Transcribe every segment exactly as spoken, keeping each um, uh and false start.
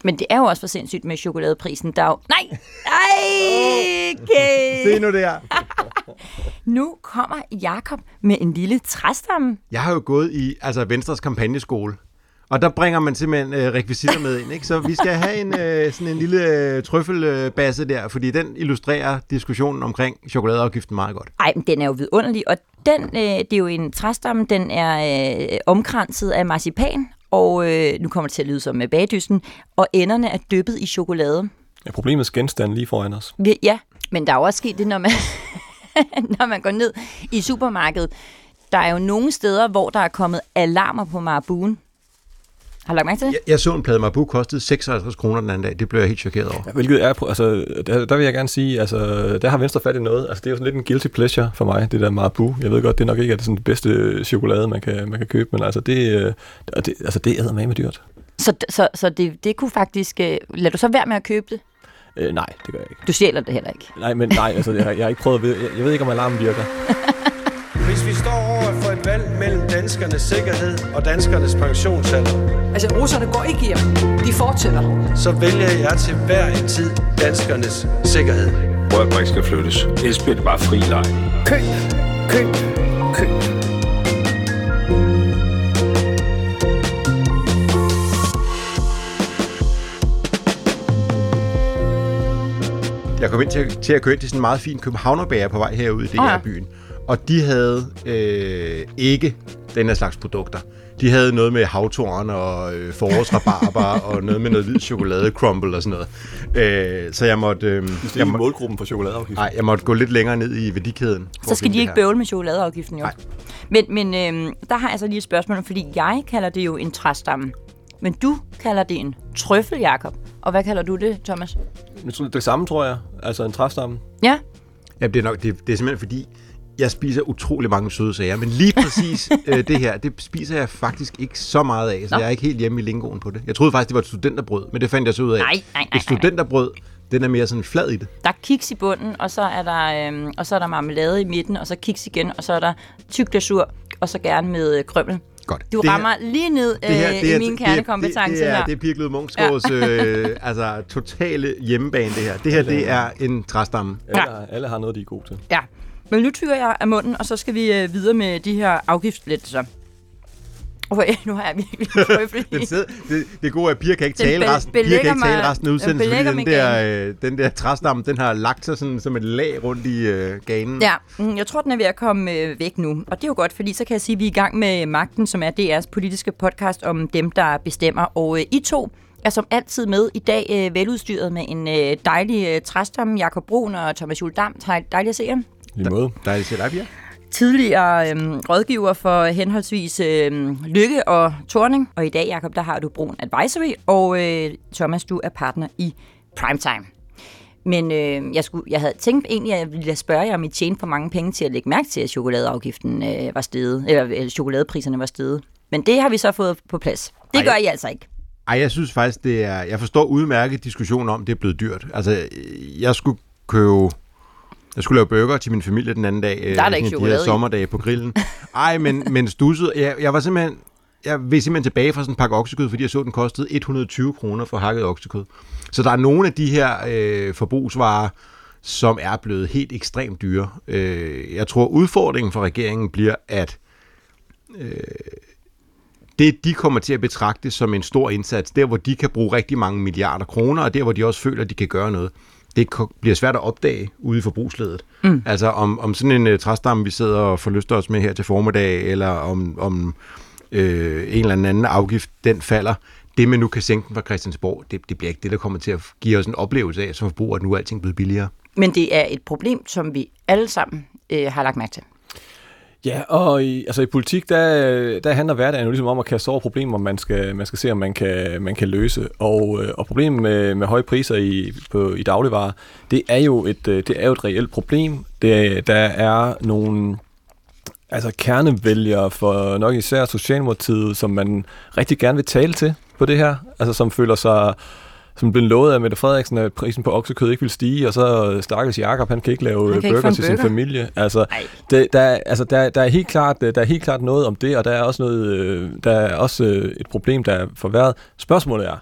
Men det er jo også for sindssygt med chokoladeprisen. Der er jo... Nej! Ej! Okay. Se nu der. Nu kommer Jakob med en lille træstamme. Jeg har jo gået i altså Venstres kampagneskole, og der bringer man simpelthen øh, rekvisitter med ind, ikke? Så vi skal have en, øh, sådan en lille øh, trøffelbasse der, fordi den illustrerer diskussionen omkring chokoladeafgiften meget godt. Ej, men den er jo vidunderlig, og den, øh, det er jo en træstamme, den er øh, omkranset af marcipan, og øh, nu kommer det til at lyde som med bagdysten, og enderne er dyppet i chokolade. Ja, problemets genstand lige foran os. Ja, men der er jo også sket det, når man, når man går ned i supermarkedet. Der er jo nogle steder, hvor der er kommet alarmer på Marabou'en. Har du lagt mærke til det? Jeg, jeg så en plade Marabou kostede seksoghalvtreds kroner den anden dag. Det blev jeg helt chokeret over. Ja, hvilket er, altså, der, der vil jeg gerne sige, altså, der har Venstre fat i noget. Altså, det er jo sådan lidt en guilty pleasure for mig, det der Marabou. Jeg ved godt, det nok ikke er det, sådan, det bedste chokolade, man kan, man kan købe, men altså, det, det, altså, det æder med med dyrt. Så, så, så det, det kunne faktisk... Lad du så være med at købe det? Øh, nej, det gør jeg ikke. Du stjæler det heller ikke? Nej, men nej, altså, jeg, jeg har ikke prøvet at vide. Jeg, jeg ved ikke, om alarmen virker. Hvis vi står over for et valg mellem danskernes sikkerhed og danskernes pensionsalder... Altså, russerne går ikke hjem. De fortsætter. ...så vælger jeg til hver en tid danskernes sikkerhed. Rørbrik skal flyttes. Ellers bliver det bare fri leg. Køb, køb, køb. Jeg kom ind til, til at køre ind til sådan en meget fin københavnerbager på vej herude i D R-byen. Og de havde øh, ikke den her slags produkter. De havde noget med havtorn og øh, forårsrabarber og noget med noget hvid chokolade, crumble og sådan noget. Øh, så jeg måtte... Øh, det er ikke målgruppen for chokoladeafgiften. Nej, jeg måtte gå lidt længere ned i værdikæden. Så skal de ikke bøvle med chokoladeafgiften, jo. Nej. Men, men øh, der har jeg så lige et spørgsmål, fordi jeg kalder det jo en træstamme. Men du kalder det en trøffel, Jakob. Og hvad kalder du det, Thomas? Det samme, tror jeg. Altså en træstamme. Ja. Ja, det er nok, det, det er simpelthen fordi, jeg spiser utrolig mange søde sager, men lige præcis øh, det her, det spiser jeg faktisk ikke så meget af, så Nå. jeg er ikke helt hjemme i lingoen på det. Jeg troede faktisk, det var et studenterbrød, men det fandt jeg så ud af. Nej, nej, nej, et studenterbrød, den er mere sådan flad i det. Der er kiks i bunden, og så er der, øhm, og så er der marmelade i midten, og så kiks igen, og så er der tyk glasur, og så gerne med øh, krømmel. Godt. Du det rammer her, lige ned øh, her, i min kernekompetence det, det, det er, her. Det er Pia Glud Munksgaards øh, altså, totale hjemmebane, det her. Det her, det er en træstamme. Alle, ja. alle har noget, de er gode til. Ja, men nu tykker jeg af munden, og så skal vi øh, videre med de her afgiftslettelser. Okay, nu har jeg virkelig prøvet det. Det, det gode er, at Pia kan ikke tale resten, Pia kan ikke tale resten af udsendelsen, fordi den der, øh, den der træstamme, den har lagt sig sådan, som et lag rundt i øh, ganen. Ja, jeg tror, den er ved at komme øh, væk nu. Og det er jo godt, fordi så kan jeg sige, at vi er i gang med Magten, som er D R's politiske podcast om dem, der bestemmer. Og øh, I to er som altid med i dag øh, veludstyret med en øh, dejlig øh, træstamme, Jakob Brun og Thomas Juhl Dam. Dejligt at se jer. I måde. Dejligt at se dig, Pia. Tidligere øhm, rådgiver for henholdsvis øhm, Lykke og Thorning. Og i dag, Jakob, der har du Brun Advisory, og øh, Thomas, du er partner i Primetime. Men øh, jeg, skulle, jeg havde tænkt egentlig, at jeg ville spørge jer, om I tjente for mange penge til at lægge mærke til, at chokoladeafgiften øh, var steget, eller, eller chokoladepriserne var steget. Men det har vi så fået på plads. Det Ej, gør I altså ikke. Ej, jeg synes faktisk, det er... Jeg forstår udmærket diskussionen om, det er blevet dyrt. Altså, jeg skulle købe... Jeg skulle lave burger til min familie den anden dag. Der er der ikke chokolade de her sommerdage på grillen. Ej, men, men stusset. Jeg, jeg var simpelthen... Jeg vil simpelthen tilbage fra sådan en pakke oksekød, fordi jeg så, den kostede et hundrede og tyve kroner for hakket oksekød. Så der er nogle af de her øh, forbrugsvarer, som er blevet helt ekstremt dyre. Øh, jeg tror, udfordringen for regeringen bliver, at øh, det, de kommer til at betragte som en stor indsats, der hvor de kan bruge rigtig mange milliarder kroner, og der hvor de også føler, at de kan gøre noget, det bliver svært at opdage ude i forbrugsledet. Mm. Altså om, om sådan en uh, træstamme, vi sidder og forlyster os med her til formiddag, eller om, om øh, en eller anden afgift, den falder. Det, man nu kan sænke den fra Christiansborg, det, det bliver ikke det, der kommer til at give os en oplevelse af som forbruger, at nu er alting blevet billigere. Men det er et problem, som vi alle sammen øh, har lagt mærke til. Ja, og i, altså i politik, der, der handler hverdagen jo ligesom om at kaste over problemer, man skal, man skal se, om man kan, man kan løse. Og, og problemet med, med høje priser i, på, i dagligvarer, det er jo et, det er jo et reelt problem. Det, der er nogle altså kernevælgere for nok især Socialdemokratiet, som man rigtig gerne vil tale til på det her. Altså som føler sig... som blev lovet af Mette Frederiksen, at prisen på oksekød ikke vil stige, og så stakkels Jakob, han kan ikke lave kan burger ikke til burger. sin familie. Altså, det, der, altså der, der, er helt klart, der er helt klart noget om det, og der er også, noget, der er også et problem, der er forværret. Spørgsmålet er,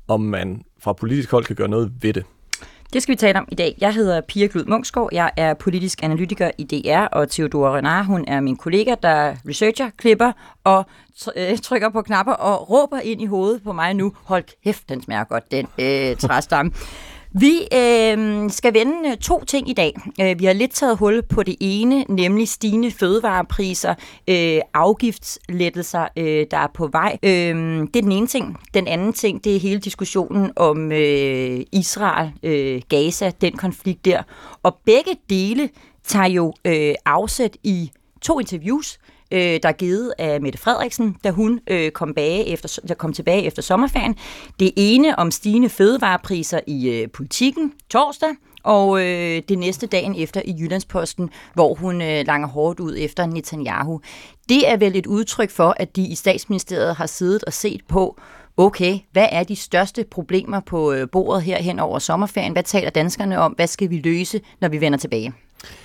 om man fra politisk hold kan gøre noget ved det. Det skal vi tale om i dag. Jeg hedder Pia Glud Munksgaard. Jeg er politisk analytiker i D R, og Theodora Renard, hun er min kollega, der researcher, klipper og trykker på knapper og råber ind i hovedet på mig nu. Hold kæft, den smager godt, den øh, træstamme. Vi øh, skal vende to ting i dag. Vi har lidt taget hul på det ene, nemlig stigende fødevarepriser, øh, afgiftslettelser, øh, der er på vej. Øh, det er den ene ting. Den anden ting, det er hele diskussionen om øh, Israel, øh, Gaza, den konflikt der. Og begge dele tager jo øh, afsæt i to interviews, der er givet af Mette Frederiksen, da hun øh, kom, bage efter, der kom tilbage efter sommerferien. Det ene om stigende fødevarepriser i øh, Politikken torsdag, og øh, det næste dagen efter i Jyllandsposten, hvor hun øh, langer hårdt ud efter Netanyahu. Det er vel et udtryk for, at de i Statsministeriet har siddet og set på, okay, hvad er de største problemer på øh, bordet her hen over sommerferien? Hvad taler danskerne om? Hvad skal vi løse, når vi vender tilbage?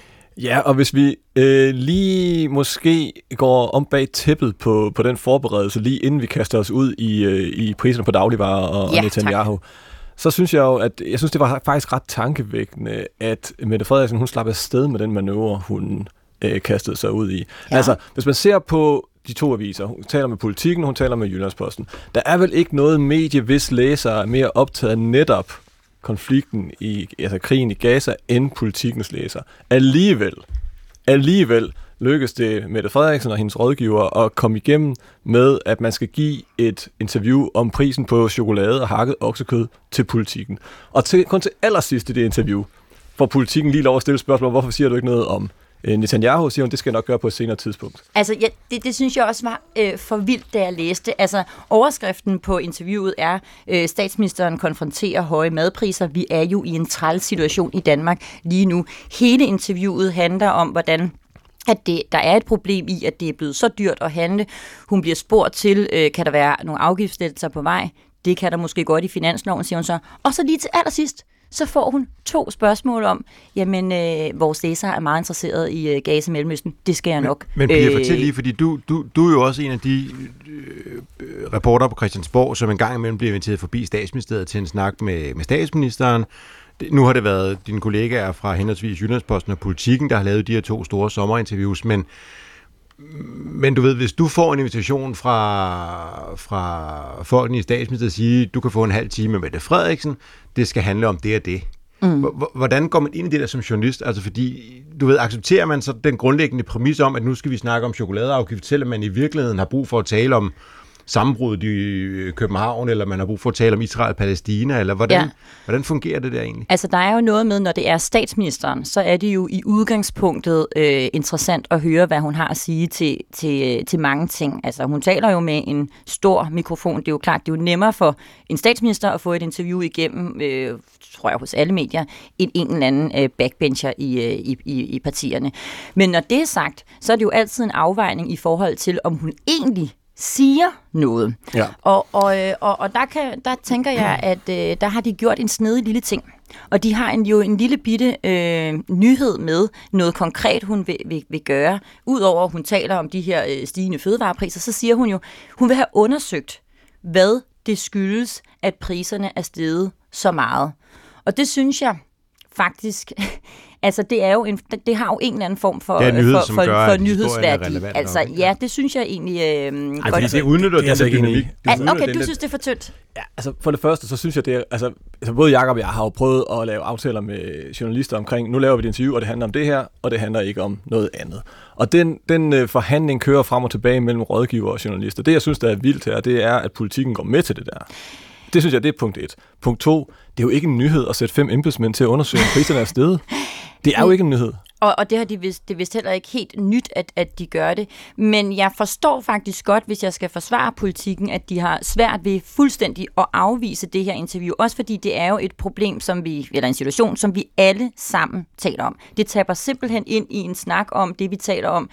Ja, og hvis vi øh, lige måske går om bag tæppet på, på den forberedelse, lige inden vi kaster os ud i, øh, i priserne på dagligvarer og, ja, og Netanyahu, tak. Så synes jeg jo, at jeg synes, det var faktisk ret tankevækkende, at Mette Frederiksen, hun slap afsted med den manøvre, hun øh, kastede sig ud i. Ja. Altså, hvis man ser på de to aviser, hun taler med Politikken, hun taler med Jyllandsposten, der er vel ikke noget medie, hvis læsere er mere optaget netop konflikten i, altså krigen i Gaza, end Politikens læser. Alligevel, alligevel lykkes det Mette Frederiksen og hendes rådgiver at komme igennem med, at man skal give et interview om prisen på chokolade og hakket oksekød til Politikken. Og til, kun til allersidst i det interview får Politikken lige lov at stille spørgsmål, hvorfor siger du ikke noget om Netanyahu, siger hun, det skal jeg nok gøre på et senere tidspunkt. Altså, ja, det, det synes jeg også var øh, for vildt, da jeg læste. Altså, overskriften på interviewet er, øh, statsministeren konfronterer høje madpriser. Vi er jo i en træls situation i Danmark lige nu. Hele interviewet handler om, hvordan at det, der er et problem i, at det er blevet så dyrt at handle. Hun bliver spurgt til, øh, kan der være nogle afgiftslettelser på vej? Det kan der måske godt i finansloven, siger hun så. Og så lige til allersidst, så får hun to spørgsmål om, jamen, øh, vores læsere er meget interesseret i øh, Gaza Mellemøsten. Det skal jeg nok. Men, men Pia, fortæl lige, fordi du, du, du er jo også en af de øh, reporter på Christiansborg, som en gang imellem bliver inviteret forbi Statsministeriet til en snak med, med statsministeren. Nu har det været dine kollegaer fra henholdsvis Jyllandsposten og Politikken, der har lavet de her to store sommerinterviews, men Men du ved, hvis du får en invitation fra, fra folkene i Statsministeriet og siger, du kan få en halv time med Mette Frederiksen, det skal handle om det og det. Mm. Hvordan går man ind i det der som journalist? Altså fordi, du ved, accepterer man så den grundlæggende præmis om, at nu skal vi snakke om chokoladeafgift, selvom man i virkeligheden har brug for at tale om sammenbruddet i København, eller man har brug for at tale om Israel og Palæstina, eller hvordan, ja. hvordan fungerer det der egentlig? Altså, der er jo noget med, når det er statsministeren, så er det jo i udgangspunktet øh, interessant at høre, hvad hun har at sige til, til, til mange ting. Altså, hun taler jo med en stor mikrofon. Det er jo klart, det er jo nemmere for en statsminister at få et interview igennem, øh, tror jeg, hos alle medier, end en eller anden øh, backbencher i, øh, i, i, i partierne. Men når det er sagt, så er det jo altid en afvejning i forhold til, om hun egentlig siger noget. Ja. Og, og, og, og der, kan, der tænker jeg, at øh, der har de gjort en snedig lille ting. Og de har en, jo en lille bitte øh, nyhed med, noget konkret, hun vil, vil, vil gøre. Udover at hun taler om de her øh, stigende fødevarepriser, så siger hun jo, hun vil have undersøgt, hvad det skyldes, at priserne er steget så meget. Og det synes jeg faktisk... Altså, det er jo en, det har jo en eller anden form for, nyhed, for, for, gør, for nyhedsværdi. Altså, nok, ja, det synes jeg egentlig øh, Ej, godt. Det udnytter det, det dynamik. Altså, okay, du synes, det er for tyndt? Ja, altså, for det første, så synes jeg, det er... Altså, altså både Jacob og jeg har jo prøvet at lave aftaler med journalister omkring, nu laver vi et interview, og det handler om det her, og det handler ikke om noget andet. Og den, den øh, forhandling kører frem og tilbage mellem rådgiver og journalister. Det, jeg synes, der er vildt her, det er, at Politikken går med til det der. Det synes jeg, det er punkt et. Punkt to, det er jo ikke en nyhed at sætte fem embedsmænd til at undersøge, om priserne er steget. Det er jo ikke en nyhed. Og, og det har de vist, det er vist heller ikke helt nyt, at, at de gør det. Men jeg forstår faktisk godt, hvis jeg skal forsvare Politikken, at de har svært ved fuldstændig at afvise det her interview. Også fordi det er jo et problem, som vi, eller en situation, som vi alle sammen taler om. Det taber simpelthen ind i en snak om det, vi taler om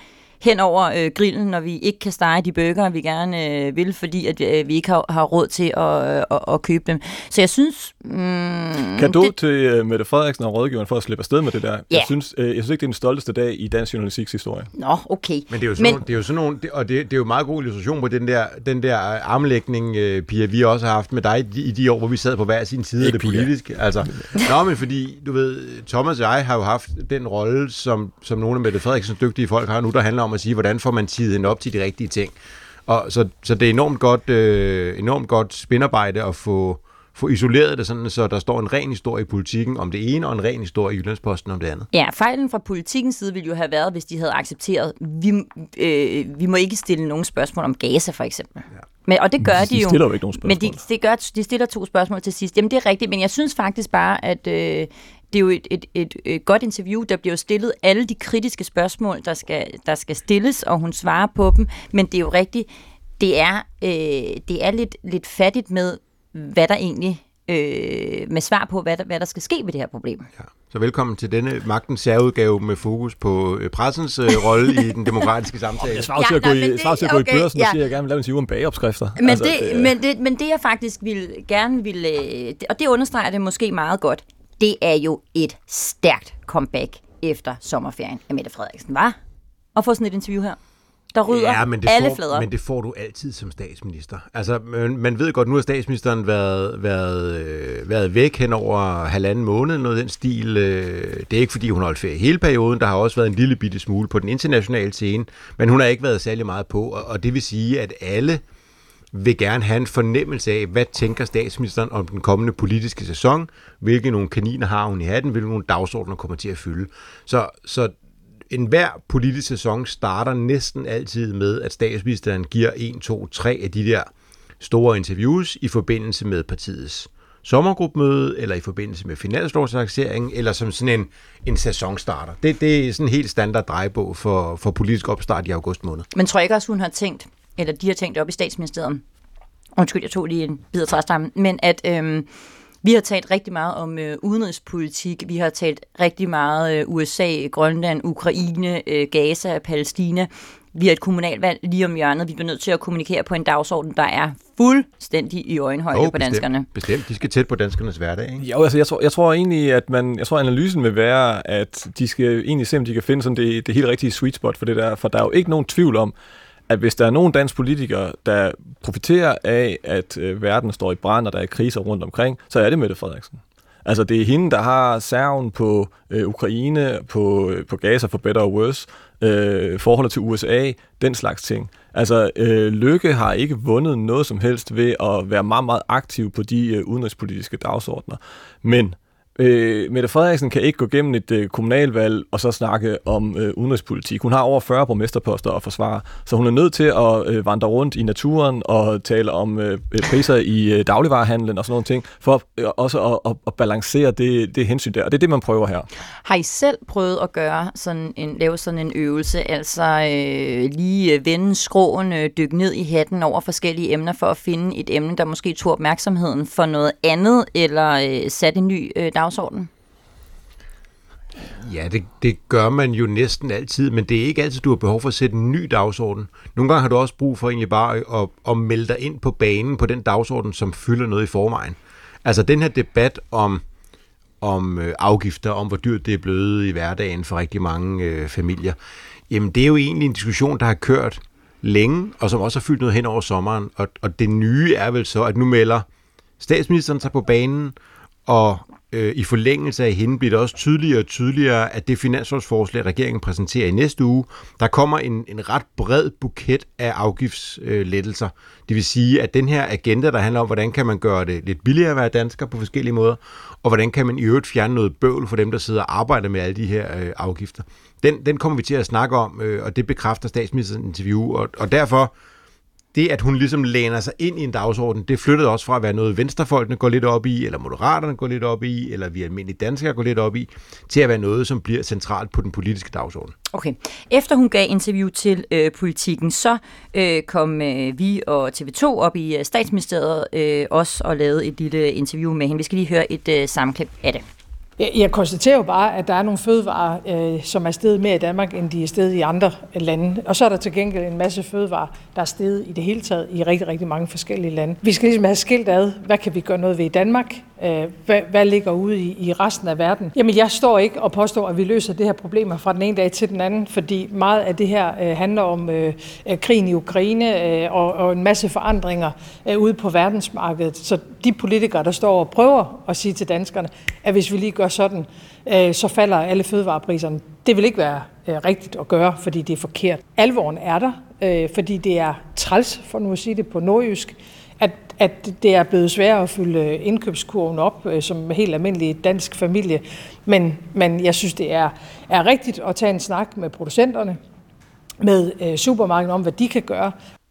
hen over øh, grillen, når vi ikke kan stege de burger, vi gerne øh, vil, fordi at øh, vi ikke har, har råd til at, øh, at, at købe dem. Så jeg synes... Mm, Kado det... til uh, Mette Frederiksen og rådgiveren for at slippe afsted med det der. Yeah. Jeg, synes, øh, jeg synes ikke, det er den stolteste dag i dansk journalistiks historie. Nå, okay. Men det er jo sådan, Men... nogle, det er jo sådan nogle, det, og det, det er jo meget god illustration på den der, den der armlægning, øh, Pia, vi også har haft med dig i, i de år, hvor vi sad på hver sin side af det politiske. Altså, nå, men fordi, du ved, Thomas og jeg har jo haft den rolle, som, som nogle af Mette Frederiksens dygtige folk har nu, der handler om at sige, hvordan får man tidet hende op til de rigtige ting. Og så, så det er enormt godt, øh, enormt godt spinarbejde at få, få isoleret det sådan, så der står en ren historie i Politikken om det ene, og en ren historie i Jyllandsposten om det andet. Ja, fejlen fra Politikens side ville jo have været, hvis de havde accepteret, vi, øh, vi må ikke stille nogen spørgsmål om Gaza, for eksempel. Ja. Men, og det gør de, de jo. De stiller jo ikke nogen spørgsmål. Men de, de, gør, de stiller to spørgsmål til sidst. Jamen, det er rigtigt, men jeg synes faktisk bare, at... Øh, det er jo et, et, et, et godt interview, der bliver jo stillet alle de kritiske spørgsmål, der skal, der skal stilles, og hun svarer på dem, men det er jo rigtigt, det er, øh, det er lidt, lidt fattigt med, hvad der egentlig, øh, med svar på, hvad der, hvad der skal ske ved det her problem. Ja. Så velkommen til denne magtens særudgave med fokus på øh, pressens øh, rolle i den demokratiske samtale. Jeg svarer til at gå i, svarer til at gå okay, i børsen og ja. siger, at jeg gerne vil lave en interview om bageopskrifter. Men, altså, det, det, men, det, men det jeg faktisk vil, gerne vil, og det understreger det måske meget godt, det er jo et stærkt comeback efter sommerferien af Mette Frederiksen, var? At få sådan et interview her. Der rydder ja, men det alle får, flader. Men det får du altid som statsminister. Altså, man, man ved godt, nu har statsministeren været, været, øh, været væk hen over halvanden måned, noget af den stil. Øh, det er ikke, fordi hun har holdt ferie hele perioden. Der har også været en lille bitte smule på den internationale scene, men hun har ikke været særlig meget på, og, og det vil sige, at alle vil gerne have en fornemmelse af, hvad tænker statsministeren om den kommende politiske sæson, hvilke nogle kaniner har hun i hatten, hvilke nogle dagsordner kommer til at fylde. Så, så enhver politisk sæson starter næsten altid med, at statsministeren giver en, to, tre af de der store interviews i forbindelse med partiets sommergruppemøde, eller i forbindelse med finanslovsakseringen, eller som sådan en, en sæsonstarter. Det, det er sådan en helt standard drejebog for, for politisk opstart i august måned. Men tror jeg ikke også, hun har tænkt, eller de har tænkt op i Statsministeriet, undskyld, jeg tog lige en bid af træstammen, men at øhm, vi har talt rigtig meget om øh, udenrigspolitik, vi har talt rigtig meget øh, U S A, Grønland, Ukraine, øh, Gaza, Palæstina. Vi har et kommunalvalg lige om hjørnet. Vi bliver nødt til at kommunikere på en dagsorden, der er fuldstændig i øjenhøjde oh, på bestemt, danskerne. Bestemt. De skal tæt på danskernes hverdag, ikke? Jo, altså jeg tror, jeg tror egentlig, at man, jeg tror, analysen vil være, at de skal egentlig se, om de kan finde sådan det, det helt rigtige sweet spot for det der, for der er jo ikke nogen tvivl om, at hvis der er nogen dansk politikere, der profiterer af, at øh, verden står i brand, og der er kriser rundt omkring, så er det Mette Frederiksen. Altså det er hende, der har serven på øh, Ukraine, på, øh, på Gaza for better or worse, øh, forholdet til U S A, den slags ting. Altså øh, Løkke har ikke vundet noget som helst ved at være meget, meget aktiv på de øh, udenrigspolitiske dagsordner. Men Øh, Mette Frederiksen kan ikke gå gennem et øh, kommunalvalg og så snakke om øh, udenrigspolitik. Hun har over fyrre borgmesterposter at forsvare, så hun er nødt til at øh, vandre rundt i naturen og tale om øh, priser i øh, dagligvarehandlen og sådan nogle ting, for øh, også at, at, at balancere det, det hensyn der. Og det er det, man prøver her. Har I selv prøvet at gøre sådan en, lave sådan en øvelse, altså øh, lige vende skråen, øh, dykke ned i hatten over forskellige emner for at finde et emne, der måske tog opmærksomheden for noget andet, eller øh, satte en ny øh, dagsorden? Ja, det, det gør man jo næsten altid, men det er ikke altid, du har behov for at sætte en ny dagsorden. Nogle gange har du også brug for egentlig bare at, at melde dig ind på banen på den dagsorden, som fylder noget i forvejen. Altså den her debat om, om øh, afgifter, om hvor dyrt det er blevet i hverdagen for rigtig mange øh, familier, jamen det er jo egentlig en diskussion, der har kørt længe, og som også har fyldt noget hen over sommeren. Og, og det nye er vel så, at nu melder statsministeren sig på banen, og i forlængelse af hende bliver det også tydeligere og tydeligere, at det finanslovsforslag, regeringen præsenterer i næste uge, der kommer en, en ret bred buket af afgiftslettelser. Det vil sige, at den her agenda, der handler om, hvordan kan man gøre det lidt billigere at være dansker på forskellige måder, og hvordan kan man i øvrigt fjerne noget bøvl for dem, der sidder og arbejder med alle de her øh, afgifter. Den, den kommer vi til at snakke om, øh, og det bekræfter statsministerens interview, og, og derfor det, at hun ligesom læner sig ind i en dagsorden, det flyttede også fra at være noget venstrefolkene går lidt op i, eller moderaterne går lidt op i, eller vi almindelige danskere går lidt op i, til at være noget, som bliver centralt på den politiske dagsorden. Okay. Efter hun gav interview til øh, Politikken, så øh, kom øh, vi og T V to op i øh, Statsministeriet øh, også og lavede et lille interview med hende. Vi skal lige høre et øh, sammenklip af det. Jeg konstaterer jo bare, at der er nogle fødevarer, øh, som er steget mere i Danmark, end de er steget i andre lande. Og så er der til gengæld en masse fødevarer, der er steget i det hele taget i rigtig, rigtig mange forskellige lande. Vi skal ligesom have skilt ad, hvad kan vi gøre noget ved i Danmark? Øh, hvad, hvad ligger ude i, i resten af verden? Jamen, jeg står ikke og påstår, at vi løser det her problemer fra den ene dag til den anden, fordi meget af det her øh, handler om øh, krigen i Ukraine øh, og, og en masse forandringer øh, ude på verdensmarkedet. Så de politikere, der står og prøver at sige til danskerne, at hvis vi lige gør sådan, øh, så falder alle fødevarepriserne. Det vil ikke være øh, rigtigt at gøre, fordi det er forkert. Alvoren er der, øh, fordi det er træls, for nu at sige det på nordjysk, at, at det er blevet sværere at fylde indkøbskurven op øh, som helt almindelig dansk familie. Men, men jeg synes, det er, er rigtigt at tage en snak med producenterne, med øh, supermarkedet om, hvad de kan gøre.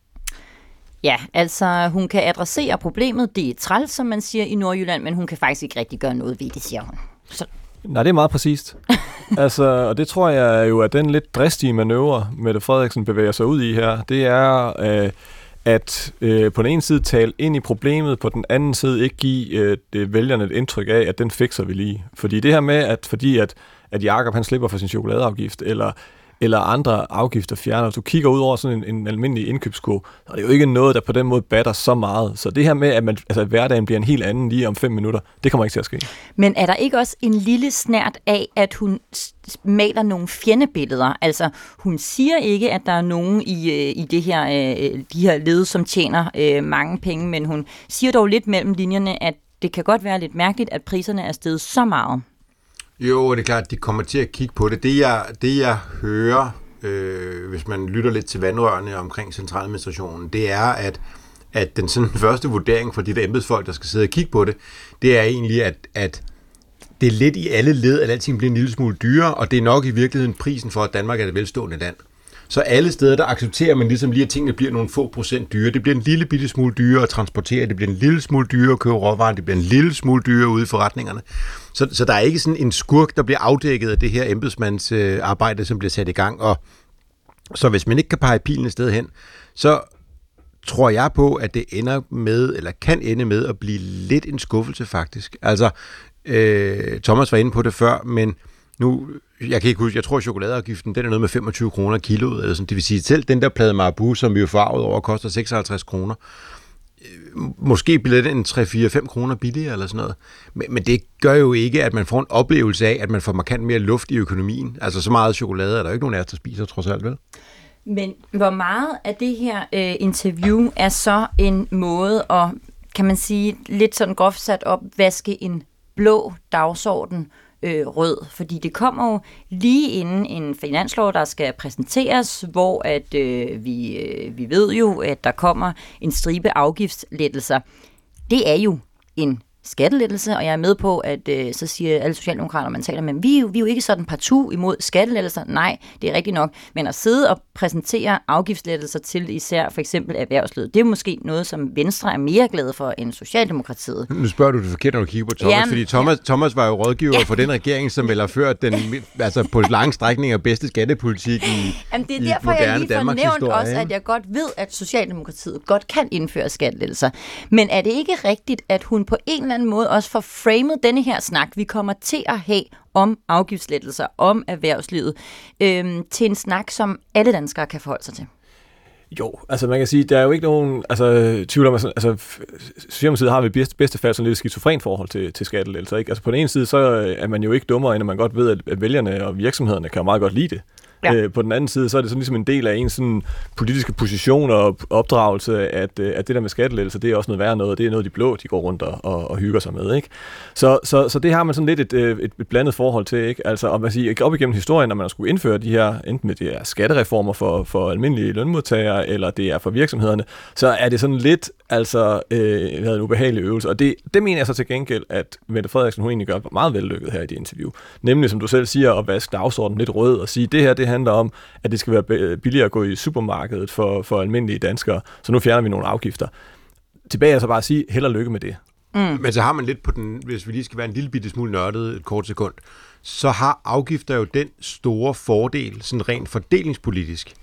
Ja, altså hun kan adressere problemet. Det er træls, som man siger i Nordjylland, men hun kan faktisk ikke rigtig gøre noget ved det, siger hun. Så. Nej, det er meget præcist. altså, og det tror jeg jo, at den lidt dristige manøvre, Mette Frederiksen bevæger sig ud i her, det er øh, at øh, på den ene side tale ind i problemet, på den anden side ikke give øh, det vælgerne et indtryk af, at den fikser vi lige. Fordi det her med, at fordi at, at Jacob han slipper for sin chokoladeafgift, eller eller andre afgifter fjerner. Hvis du kigger ud over sådan en, en almindelig indkøbskurve, så er det jo ikke noget, der på den måde batter så meget. Så det her med, at, man, altså, at hverdagen bliver en helt anden lige om fem minutter, det kommer ikke til at ske. Men er der ikke også en lille snert af, at hun maler nogle fjendebilleder? Altså, hun siger ikke, at der er nogen i, i det her, de her led, som tjener øh, mange penge, men hun siger dog lidt mellem linjerne, at det kan godt være lidt mærkeligt, at priserne er steget så meget. Jo, det er klart, at de kommer til at kigge på det. Det jeg, det, jeg hører, øh, hvis man lytter lidt til vandrørene omkring centraladministrationen, det er, at, at den sådan, første vurdering for de der embedsfolk, der skal sidde og kigge på det, det er egentlig, at, at det er lidt i alle led, at alting bliver en lille smule dyrere, og det er nok i virkeligheden prisen for, at Danmark er et velstående land. Så alle steder, der accepterer man ligesom lige, at tingene bliver nogle få procent dyre. Det bliver en lille bitte smule dyrere at transportere, det bliver en lille smule dyrere at købe råvarer, det bliver en lille smule dyrere ude i forretningerne. Så, så der er ikke sådan en skurk, der bliver afdækket af det her embedsmandsarbejde, øh, som bliver sat i gang. Og så hvis man ikke kan pege pilen et sted hen, så tror jeg på, at det ender med, eller kan ende med at blive lidt en skuffelse faktisk. Altså, øh, Thomas var inde på det før, men nu, jeg kan ikke huske, jeg tror, at chokoladeafgiften, den er noget med femogtyve kroner kiloet, eller sådan. Det vil sige, selv den der plade Marabu, som vi jo forarvet over, koster seksoghalvtreds kroner. Måske bliver det en tre fire fem kroner billigere, eller sådan noget. Men, men det gør jo ikke, at man får en oplevelse af, at man får markant mere luft i økonomien. Altså, så meget chokolade er der jo ikke nogen af os, der spiser, trods alt, vel? Men hvor meget af det her øh, interview er så en måde at, kan man sige, lidt sådan groft sat op, vaske en blå dagsorden øh, rød? Fordi det kommer jo lige inden en finanslov, der skal præsenteres, hvor at, øh, vi, øh, vi ved jo, at der kommer en stribe afgiftslettelser. Det er jo en skattelettelse, og jeg er med på, at øh, så siger alle socialdemokrater, man taler, men vi er, jo, vi er jo ikke sådan partout imod skattelettelser. Nej, det er rigtigt nok. Men at sidde og præsentere afgiftslettelser til især for eksempel erhvervslivet, det er måske noget, som Venstre er mere glad for end Socialdemokratiet. Nu spørger du det forkert, når du kigger på Thomas, Jamen, fordi Thomas, ja. Thomas var jo rådgiver ja. for den regering, som vel har ført den altså på lange strækninger bedste skattepolitik i Jamen, det er derfor, i moderne jeg lige får nævnt også, at jeg godt ved, at Socialdemokratiet godt kan indføre skattelettelser. Men er det ikke rigtigt, at hun på en eller anden måde også får framet denne her snak, vi kommer til at have om afgiftslettelser, om erhvervslivet, øhm, til en snak, som alle danskere kan forholde sig til? Jo, altså man kan sige, der er jo ikke nogen altså, tvivl om, altså Socialdemokratiet har vi bedste, bedste fald sådan lidt skizofren forhold til, til skattelettelser, ikke? Altså på den ene side, så er man jo ikke dummere, end at man godt ved, at vælgerne og virksomhederne kan jo meget godt lide det. Ja. Øh, på den anden side, så er det sådan ligesom en del af en sådan politiske position og opdragelse, at, at det der med skattelettelser, det er også noget værre noget, det er noget, de blå, de går rundt og, og, og hygger sig med, ikke? Så, så, så det har man sådan lidt et, et, et blandet forhold til, ikke? Altså, og man siger, op igennem historien, når man skulle indføre de her, enten med de her skattereformer for, for almindelige lønmodtagere, eller det er for virksomhederne, så er det sådan lidt, altså, øh, en ubehagelig øvelse. Og det, det mener jeg så til gengæld, at Mette Frederiksen, hun egentlig gør meget vellykket her i det interview. Nemlig, som du selv siger, at vaske dagsordenen lidt rød og sige, det her, det handler om, at det skal være billigere at gå i supermarkedet for, for almindelige danskere, så nu fjerner vi nogle afgifter. Tilbage er så bare at sige, held og lykke med det. Mm. Men så har man lidt på den, hvis vi lige skal være en lille bitte smule nørdet et kort sekund, så har afgifter jo den store fordel, sådan rent fordelingspolitisk,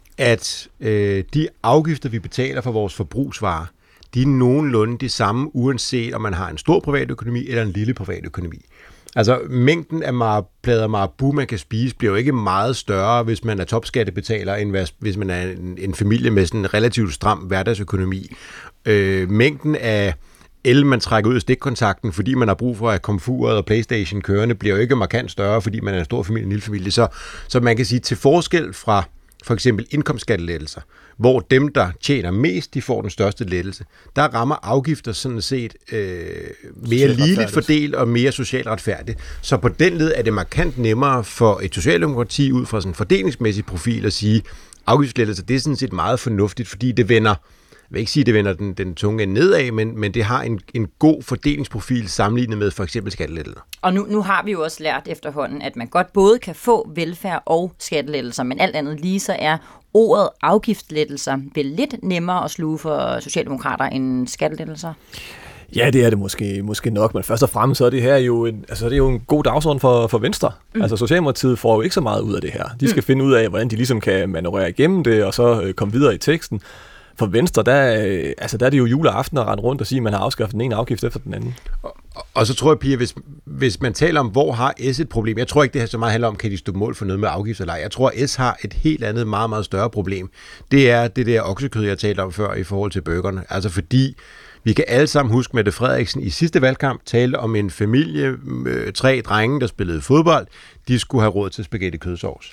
at øh, de afgifter, vi betaler for vores forbrugsvarer, de er nogenlunde de samme, uanset om man har en stor privatøkonomi eller en lille privatøkonomi. Altså, mængden af marplader Marabu, man kan spise, bliver jo ikke meget større, hvis man er topskattebetaler, end hvis man er en, en familie med sådan en relativt stram hverdagsøkonomi. Øh, mængden af el, man trækker ud af stikkontakten, fordi man har brug for at komfuret og PlayStation kørende, bliver jo ikke markant større, fordi man er en stor familie, en lille familie. Så, så man kan sige, til forskel fra for eksempel indkomstskattelettelser, hvor dem, der tjener mest, de får den største lettelse, der rammer afgifter sådan set øh, mere ligeligt fordelt og mere socialt retfærdigt. Så på den led er det markant nemmere for et socialdemokrati ud fra sådan en fordelingsmæssig profil at sige, afgiftslettelser, det er sådan set meget fornuftigt, fordi det vender, jeg vil ikke sige, at det vender den, den tunge nedad, men, men det har en, en god fordelingsprofil sammenlignet med for eksempel skattelettelser. Og nu, nu har vi jo også lært efterhånden, at man godt både kan få velfærd og skattelettelser, men alt andet lige så er ordet afgiftslettelser vel lidt nemmere at sluge for socialdemokrater end skattelettelser? Ja, det er det måske, måske nok, men først og fremmest så er det her jo en, altså det er jo en god dagsorden for, for Venstre. Mm. Altså Socialdemokratiet får jo ikke så meget ud af det her. De skal mm. finde ud af, hvordan de ligesom kan manøvrere igennem det, og så øh, komme videre i teksten. For Venstre, der, altså der er det jo juleaften at rende rundt og sige, at man har afskaffet den ene afgift efter den anden. Og, og så tror jeg, Pia, hvis, hvis man taler om, hvor har S et problem, jeg tror ikke, det her så meget handler om, kan de stå mål for noget med afgifter eller ej. Jeg tror, at S har et helt andet, meget, meget større problem. Det er det der oksekød, jeg talte om før i forhold til burgerne. Altså fordi vi kan alle sammen huske, Mette Frederiksen i sidste valgkamp talte om en familie, øh, tre drenge, der spillede fodbold, de skulle have råd til spaghetti kødsovs.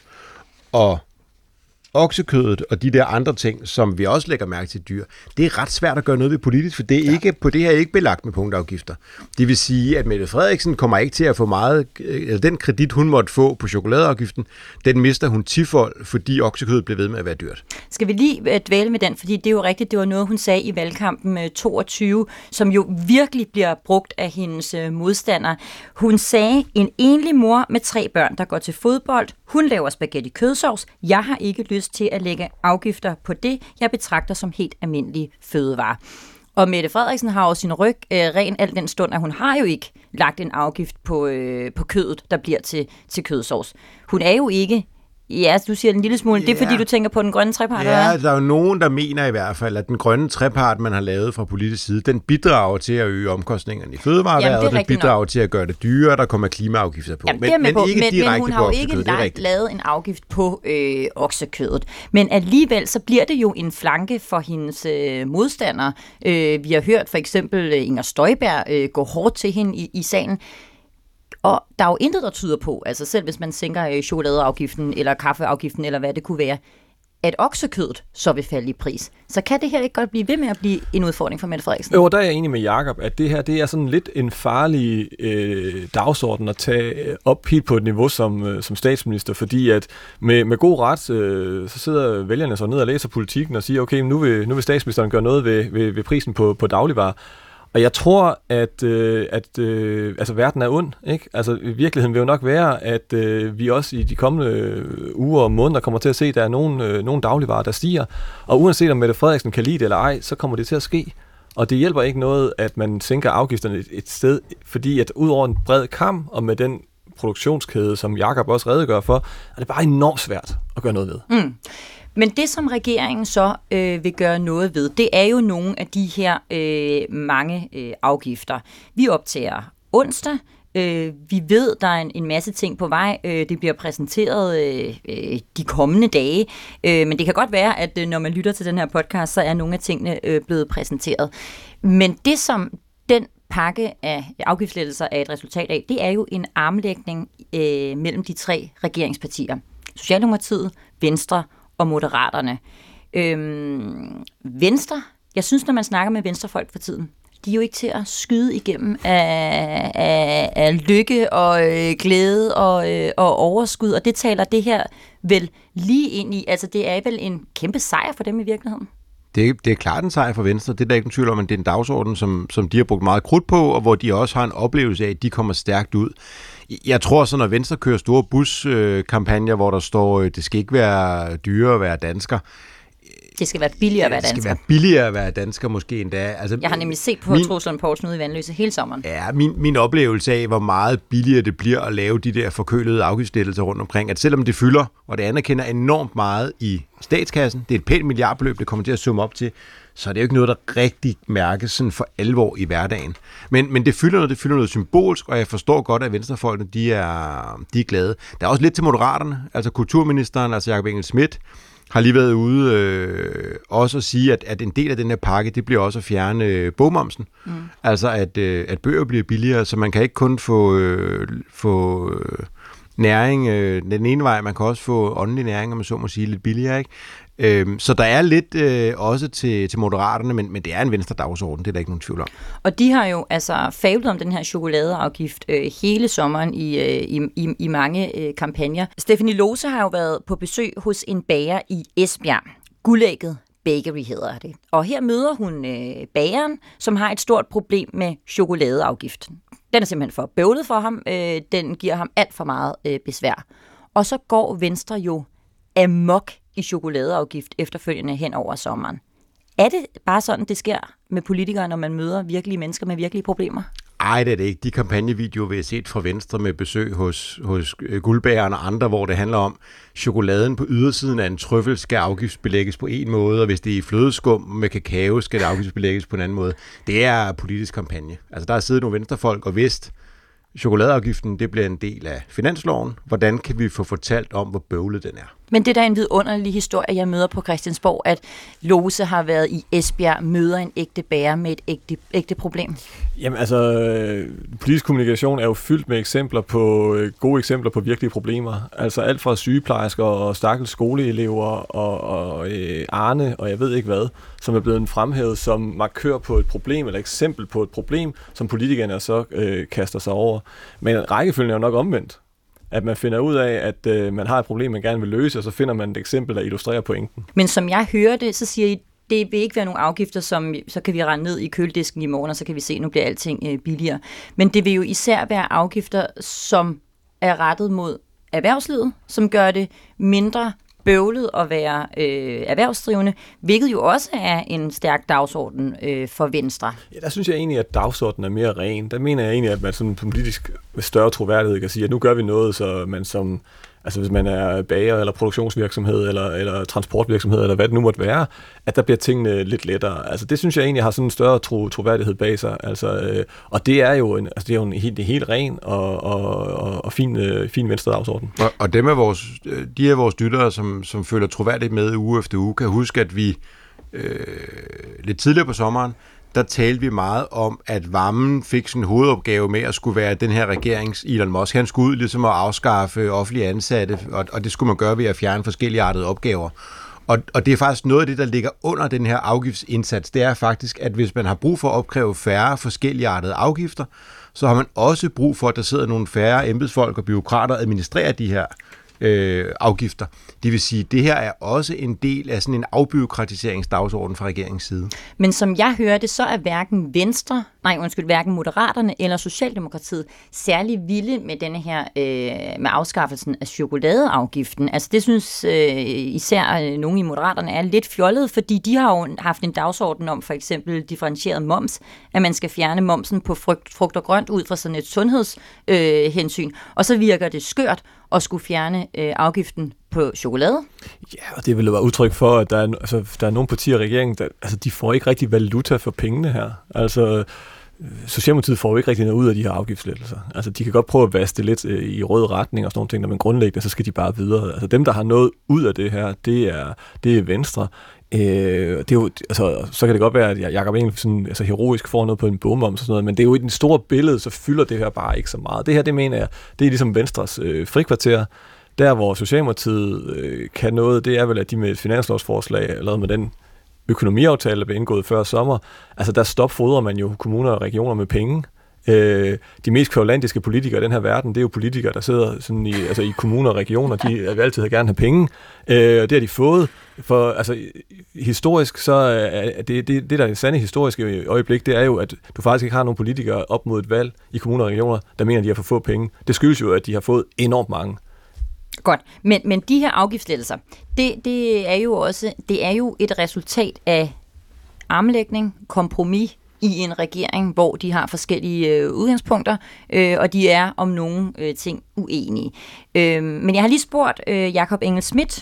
Og oksekødet og de der andre ting, som vi også lægger mærke til dyr, det er ret svært at gøre noget ved politisk, for det er ikke, på det her er ikke belagt med punktafgifter. Det vil sige, at Mette Frederiksen kommer ikke til at få meget, eller den kredit, hun måtte få på chokoladeafgiften, den mister hun tifold, fordi oksekødet blev ved med at være dyrt. Skal vi lige dvæle med den, fordi det er jo rigtigt, det var noget, hun sagde i valgkampen toogtyve, som jo virkelig bliver brugt af hendes modstandere. Hun sagde, en enlig mor med tre børn, der går til fodbold, hun laver spaghetti kødsovs, jeg har ikke lyst til at lægge afgifter på det, jeg betragter som helt almindelige fødevarer. Og Mette Frederiksen har jo sin ryg øh, ren al den stund, at hun har jo ikke lagt en afgift på, øh, på kødet, der bliver til, til kødsovs. Hun er jo ikke, ja, du siger en lille smule, yeah. Det er fordi, du tænker på den grønne trepart, ja, eller? Der er jo nogen, der mener i hvert fald, at den grønne trepart, man har lavet fra politisk side, den bidrager til at øge omkostningerne i fødevareerhvervet, og den bidrager nok til at gøre det dyrere, der kommer klimaafgifter på. Jamen, men, men, på. Ikke men, direkte men hun har jo ikke lagt, lavet en afgift på øh, oksekødet. Men alligevel, så bliver det jo en flanke for hendes øh, modstandere. Øh, vi har hørt for eksempel Inger Støjberg øh, gå hårdt til hende i, i salen. Og der er jo intet, der tyder på, altså selv hvis man sænker chokoladeafgiften eller kaffeafgiften eller hvad det kunne være, at oksekødet så vil falde i pris. Så kan det her ikke godt blive ved med at blive en udfordring for Mette Frederiksen? Jo, der er jeg enig med Jakob, at det her det er sådan lidt en farlig øh, dagsorden at tage op helt på et niveau som, øh, som statsminister, fordi at med, med god ret, øh, så sidder vælgerne så ned og læser politikken og siger, okay, nu vil, nu vil statsministeren gøre noget ved, ved, ved prisen på, på dagligvarer. Og jeg tror, at, øh, at øh, altså, verden er ond, ikke? Altså, virkeligheden vil jo nok være, at øh, vi også i de kommende uger og måneder kommer til at se, at der er nogle, øh, nogle dagligvarer, der stiger. Og uanset om Mette Frederiksen kan lide det eller ej, så kommer det til at ske. Og det hjælper ikke noget, at man sænker afgifterne et, et sted, fordi at ud over en bred kam, og med den produktionskæde, som Jakob også redegør for, er det bare enormt svært at gøre noget ved. Mm. Men det, som regeringen så øh, vil gøre noget ved, det er jo nogle af de her øh, mange øh, afgifter. Vi optager onsdag. Øh, vi ved, der er en, en masse ting på vej. Øh, det bliver præsenteret øh, øh, de kommende dage. Øh, men det kan godt være, at øh, når man lytter til den her podcast, så er nogle af tingene øh, blevet præsenteret. Men det, som den pakke af afgiftslettelser er et resultat af, det er jo en armlægning øh, mellem de tre regeringspartier. Socialdemokratiet, Venstre og Moderaterne. Øhm, Venstre, jeg synes, når man snakker med venstrefolk for tiden, de er jo ikke til at skyde igennem af, af, af lykke og øh, glæde og, øh, og overskud, og det taler det her vel lige ind i. Altså, det er vel en kæmpe sejr for dem i virkeligheden. Det, det er klart en sejr for Venstre. Det er der ikke en tvivl om, at det er en dagsorden, som, som de har brugt meget krudt på, og hvor de også har en oplevelse af, at de kommer stærkt ud. Jeg tror så, når Venstre kører store buskampagner, hvor der står, det skal ikke være dyrere at være dansker. Det skal være billigere at være dansker. Det skal være billigere at være dansker, måske endda. Altså, jeg har nemlig set på Troels Lund Poulsen ude i Vandløse hele sommeren. Ja, min, min oplevelse af, hvor meget billigere det bliver at lave de der forkølede afgiftslettelser rundt omkring, at selvom det fylder, og det anerkender enormt meget i statskassen, det er et pænt milliardbeløb, det kommer til at summe op til, så er det jo ikke noget, der rigtig mærkes sådan for alvor i hverdagen. Men, men det fylder noget, det fylder noget symbolsk, og jeg forstår godt, at venstrefolkene, de er, de er glade. Der er også lidt til Moderaterne, altså kulturministeren, altså Jakob Engel-Schmidt, har lige været ude øh, også at sige, at, at en del af den her pakke, det bliver også at fjerne øh, bogmomsen. Mm. Altså at, øh, at bøger bliver billigere, så man kan ikke kun få, øh, få øh, næring øh, den ene vej, man kan også få åndelig næring, om man så må sige, lidt billigere, ikke? Øhm, så der er lidt øh, også til, til Moderaterne, men, men det er en venstre dagsorden, det er der ikke nogen tvivl om. Og de har jo altså fablet om den her chokoladeafgift øh, hele sommeren i, øh, i, i, i mange øh, kampagner. Stephanie Lose har jo været på besøg hos en bager i Esbjerg. Guldægget Bakery hedder det. Og her møder hun øh, bageren, som har et stort problem med chokoladeafgiften. Den er simpelthen for bøvlet for ham. Øh, den giver ham alt for meget øh, besvær. Og så går Venstre jo amok i chokoladeafgift efterfølgende hen over sommeren. Er det bare sådan, det sker med politikere, når man møder virkelige mennesker med virkelige problemer? Ej, det er det ikke. De kampagnevideoer, vi har set fra Venstre med besøg hos, hos guldbagerne og andre, hvor det handler om, chokoladen på ydersiden af en trøffel skal afgiftsbelægges på en måde, og hvis det er i flødeskum med kakao, skal det afgiftsbelægges på en anden måde. Det er politisk kampagne. Altså, der er siddet nogle venstrefolk og vidst, chokoladeafgiften, det bliver en del af finansloven. Hvordan kan vi få fortalt om, hvor bøvlet den er? Men det der er en vidunderlig historie, jeg møder på Christiansborg, at Lose har været i Esbjerg, møder en ægte bager med et ægte, ægte problem. Jamen altså, politisk kommunikation er jo fyldt med eksempler på, gode eksempler på virkelige problemer. Altså alt fra sygeplejersker og stakkels skoleelever og, og øh, Arne og jeg ved ikke hvad, som er blevet fremhævet som markør på et problem, eller eksempel på et problem, som politikerne så øh, kaster sig over. Men rækkefølgen er jo nok omvendt. At man finder ud af, at øh, man har et problem, man gerne vil løse, og så finder man et eksempel, der illustrerer pointen. Men som jeg hører det, så siger I, det vil ikke være nogle afgifter, som så kan vi rende ned i køledisken i morgen, og så kan vi se, at nu bliver alting øh, billigere. Men det vil jo især være afgifter, som er rettet mod erhvervslivet, som gør det mindre bøvlet at være øh, erhvervsdrivende, hvilket jo også er en stærk dagsorden øh, for Venstre. Ja, der synes jeg egentlig, at dagsordenen er mere ren. Der mener jeg egentlig, at man sådan politisk med større troværdighed kan sige, at nu gør vi noget, så man som, altså hvis man er bager eller produktionsvirksomhed eller, eller transportvirksomhed eller hvad det nu måtte være, at der bliver tingene lidt lettere. Altså det synes jeg egentlig har sådan en større tro, troværdighed bag sig. Altså, øh, og det er jo en, altså, det er jo en helt, helt ren og, og, og, og fin, øh, fin venstre dagsorden. Og, og dem er vores, de er vores lyttere, som, som føler troværdigt med uge efter uge, kan huske, at vi øh, lidt tidligere på sommeren, der talte vi meget om, at varmen fik sin hovedopgave med at skulle være den her regerings Elon Musk. Han skulle ud ligesom at afskaffe offentlige ansatte, og, og det skulle man gøre ved at fjerne forskellige artede opgaver. Og, og det er faktisk noget af det, der ligger under den her afgiftsindsats. Det er faktisk, at hvis man har brug for at opkræve færre forskellige artede afgifter, så har man også brug for, at der sidder nogle færre embedsfolk og byråkrater og administrerer de her øh, afgifter. Det vil sige, at det her er også en del af sådan en afbureaukratiseringsdagsorden fra regeringens side. Men som jeg hører det, så er hverken Venstre, nej undskyld, hverken Moderaterne eller Socialdemokratiet særlig vilde med denne her øh, med afskaffelsen af chokoladeafgiften. Altså det synes øh, især øh, nogle i Moderaterne er lidt fjollet, fordi de har jo haft en dagsorden om for eksempel differentieret moms, at man skal fjerne momsen på frugt, frugt og grønt ud fra sådan et sundhedshensyn, øh, og så virker det skørt at skulle fjerne øh, afgiften på chokolade. Ja, og det vil jo være udtryk for, at der er, altså, der er nogle partier i regeringen, der altså, de får ikke rigtig valuta for pengene her. Altså, Socialdemokratiet får jo ikke rigtig noget ud af de her afgiftslettelser. Altså, de kan godt prøve at vaske det lidt øh, i rød retning og sådan nogle ting, men grundlæggende, så skal de bare videre. Altså, dem, der har noget ud af det her, det er, det er Venstre. Øh, det er jo, altså, så kan det godt være, at Jakob Engel sådan, altså, heroisk får noget på en bogmoms og sådan noget, men det er jo i den store billede, så fylder det her bare ikke så meget. Det her, det mener jeg, det er ligesom Venstres øh, frikvarter. Der, hvor Socialdemokratiet øh, kan noget, det er vel, at de med et finanslovsforslag, eller med den økonomiaftale, der blev indgået før sommer, altså der stopfodrer man jo kommuner og regioner med penge. Øh, de mest kvævlantiske politikere i den her verden, det er jo politikere, der sidder sådan i, altså i kommuner og regioner, de vil altid gerne have penge, øh, og det har de fået. For altså, historisk, så er det, det, det der er det sande historiske øjeblik, det er jo, at du faktisk ikke har nogen politikere op mod et valg i kommuner og regioner, der mener, at de har for få penge. Det skyldes jo, at de har fået enormt mange. Godt, men, men de her afgiftslettelser, det, det er jo også det er jo et resultat af armlægning, kompromis i en regering, hvor de har forskellige øh, udgangspunkter, øh, og de er om nogle øh, ting uenige. Øh, men jeg har lige spurgt øh, Jakob Engel-Schmidt,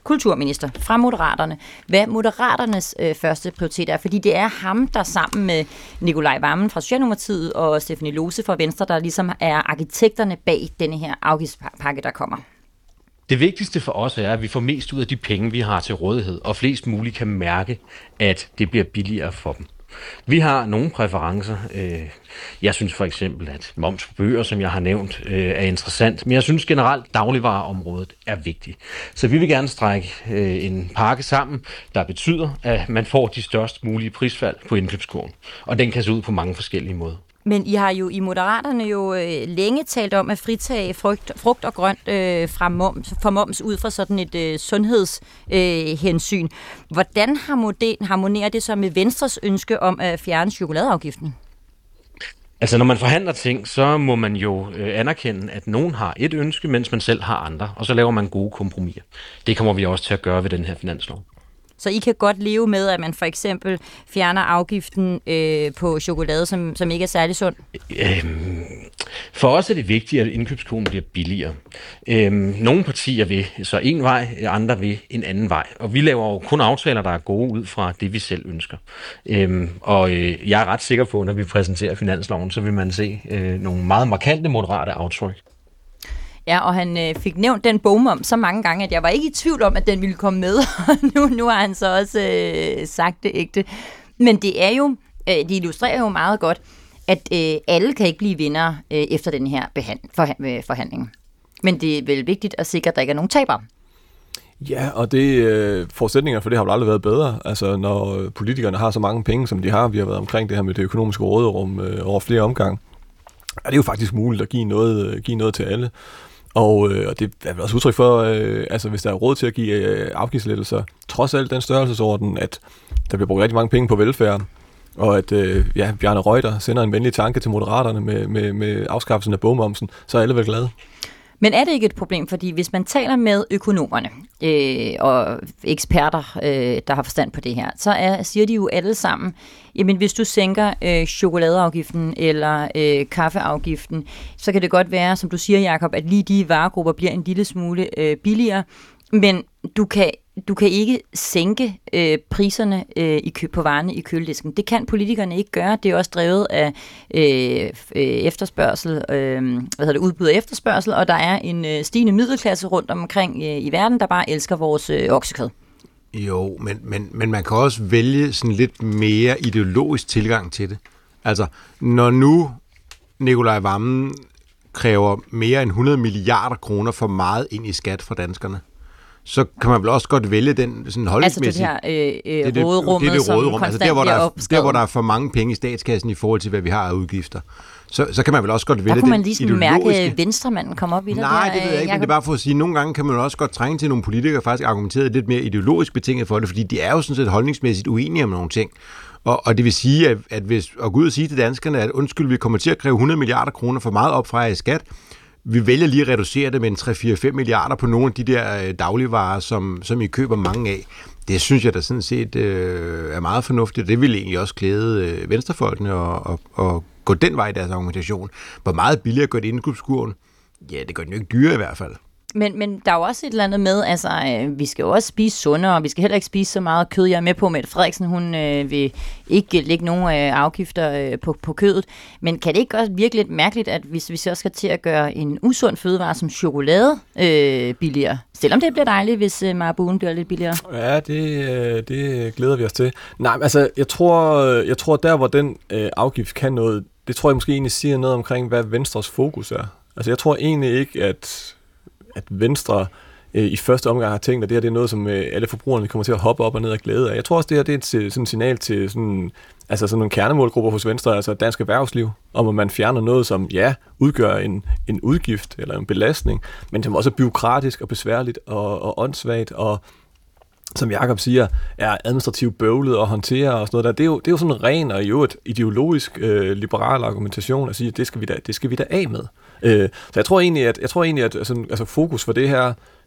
kulturminister fra Moderaterne, hvad Moderaternes øh, første prioritet er, fordi det er ham, der sammen med Nikolaj Wammen fra Socialdemokratiet og Stephanie Lose fra Venstre, der ligesom er arkitekterne bag denne her afgiftspakke, der kommer. Det vigtigste for os er, at vi får mest ud af de penge, vi har til rådighed, og flest muligt kan mærke, at det bliver billigere for dem. Vi har nogle præferencer. Jeg synes for eksempel, at moms på bøger, som jeg har nævnt, er interessant. Men jeg synes generelt, at dagligvareområdet er vigtigt. Så vi vil gerne strække en pakke sammen, der betyder, at man får de størst mulige prisfald på indkøbskurven. Og den kan se ud på mange forskellige måder. Men I har jo i Moderaterne jo øh, længe talt om at fritage frugt, frugt og grønt øh, fra moms, for moms ud fra sådan et øh, sundhedshensyn. Øh, Hvordan harmonerer det så med Venstres ønske om at fjerne chokoladeafgiften? Altså, når man forhandler ting, så må man jo øh, anerkende, at nogen har et ønske, mens man selv har andre, og så laver man gode kompromiser. Det kommer vi også til at gøre ved den her finanslov. Så I kan godt leve med, at man for eksempel fjerner afgiften øh, på chokolade, som, som ikke er særlig sund? Øhm, for os er det vigtigt, at indkøbskurven bliver billigere. Øhm, nogle partier vil så en vej, andre vil en anden vej. Og vi laver jo kun aftaler, der er gode ud fra det, vi selv ønsker. Øhm, og øh, jeg er ret sikker på, når vi præsenterer finansloven, så vil man se øh, nogle meget markante moderate aftryk. Ja, og han øh, fik nævnt den bogmoms så mange gange, at jeg var ikke i tvivl om, at den ville komme med. nu, nu har han så også øh, sagt det ægte. Men det er jo, øh, det illustrerer jo meget godt, at øh, alle kan ikke blive vinder øh, efter den her behand- forha- øh, forhandling. Men det er vel vigtigt at sikre, at der ikke er nogen tabere. Ja, og det øh, forudsætninger for det har vel aldrig været bedre. Altså, når politikerne har så mange penge, som de har, vi har været omkring det her med det økonomiske råderum øh, over flere omgange, er det jo faktisk muligt at give noget, give noget til alle. Og, øh, og det er vel også udtryk for, øh, altså hvis der er råd til at give øh, afgiftslettelser, trods alt den størrelsesorden, at der bliver brugt rigtig mange penge på velfærd, og at øh, ja, Bjarne Reuter sender en venlig tanke til Moderaterne med, med, med afskaffelsen af bogmomsen, så er alle vel glade. Men er det ikke et problem, fordi hvis man taler med økonomerne øh, og eksperter, øh, der har forstand på det her, så er, siger de jo alle sammen, jamen hvis du sænker øh, chokoladeafgiften eller øh, kaffeafgiften, så kan det godt være, som du siger, Jacob, at lige de varegrupper bliver en lille smule øh, billigere, men du kan Du kan ikke sænke øh, priserne øh, i kø- på varerne i køledisken. Det kan politikerne ikke gøre. Det er også drevet af øh, efterspørgsel, øh, hvad hedder det, udbud og efterspørgsel, og der er en øh, stigende middelklasse rundt omkring øh, i verden, der bare elsker vores øh, oksekød. Jo, men, men, men man kan også vælge sådan lidt mere ideologisk tilgang til det. Altså, når nu Nikolaj Wammen kræver mere end hundrede milliarder kroner for meget ind i skat fra danskerne, så kan man vel også godt vælge den sådan holdningsmæssigt. Altså det her øh, øh, råderummet, det, det, det råderum. som Altså der hvor, der, der, der, hvor der er for mange penge i statskassen i forhold til, hvad vi har af udgifter, så, så kan man vel også godt vælge der kunne man den lige ideologiske... mærke venstremanden komme op i det. Nej, der, det ved jeg ikke, men det er bare for at sige, at nogle gange kan man også godt trænge til nogle politikere, faktisk argumentere lidt mere ideologisk betinget for det, fordi de er jo sådan set holdningsmæssigt uenige om nogle ting. Og, og det vil sige, at, at hvis at gå ud og sige til danskerne, at undskyld, vi kommer til at kræve hundrede milliarder kroner for meget op fra i skat, vi vælger lige at reducere det med en tre fire fem milliarder på nogle af de der dagligvarer, som, som I køber mange af. Det synes jeg da sådan set øh, er meget fornuftigt. Det vil egentlig også klæde øh, venstrefolkene at, at, at gå den vej i deres argumentation. Hvor meget billigere gør det indkøbskurven? Ja, det gør den jo ikke dyre i hvert fald. Men, men der er jo også et eller andet med, altså øh, vi skal jo også spise sundere, og vi skal heller ikke spise så meget kød. Jeg er med på, Mette Frederiksen, hun øh, vil ikke lægge nogen øh, afgifter øh, på, på kødet. Men kan det ikke også virke lidt mærkeligt, at hvis vi så skal til at gøre en usund fødevare som chokolade øh, billigere? Selvom det bliver dejligt, hvis øh, marabuen bliver lidt billigere. Ja, det, det glæder vi os til. Nej, altså jeg tror, jeg tror der, hvor den øh, afgift kan noget, det tror jeg måske egentlig siger noget omkring, hvad Venstres fokus er. Altså jeg tror egentlig ikke, at at Venstre øh, i første omgang har tænkt, at det her det er noget, som øh, alle forbrugerne kommer til at hoppe op og ned og glæde af. Jeg tror også, det her det er et sådan et signal til sådan, altså sådan nogle kernemålgrupper hos Venstre, altså dansk erhvervsliv, om at man fjerner noget, som ja, udgør en, en udgift eller en belastning, men som også er bureaukratisk og besværligt og, og åndssvagt og som Jacob siger, er administrativt bøvlet at håndtere og sådan noget der. Det er jo, det er jo sådan en ren og jo et ideologisk øh, liberal argumentation at sige, at det skal vi da, det skal vi da af med. Øh, så jeg tror egentlig, at, jeg tror egentlig, at altså, altså fokus for det her,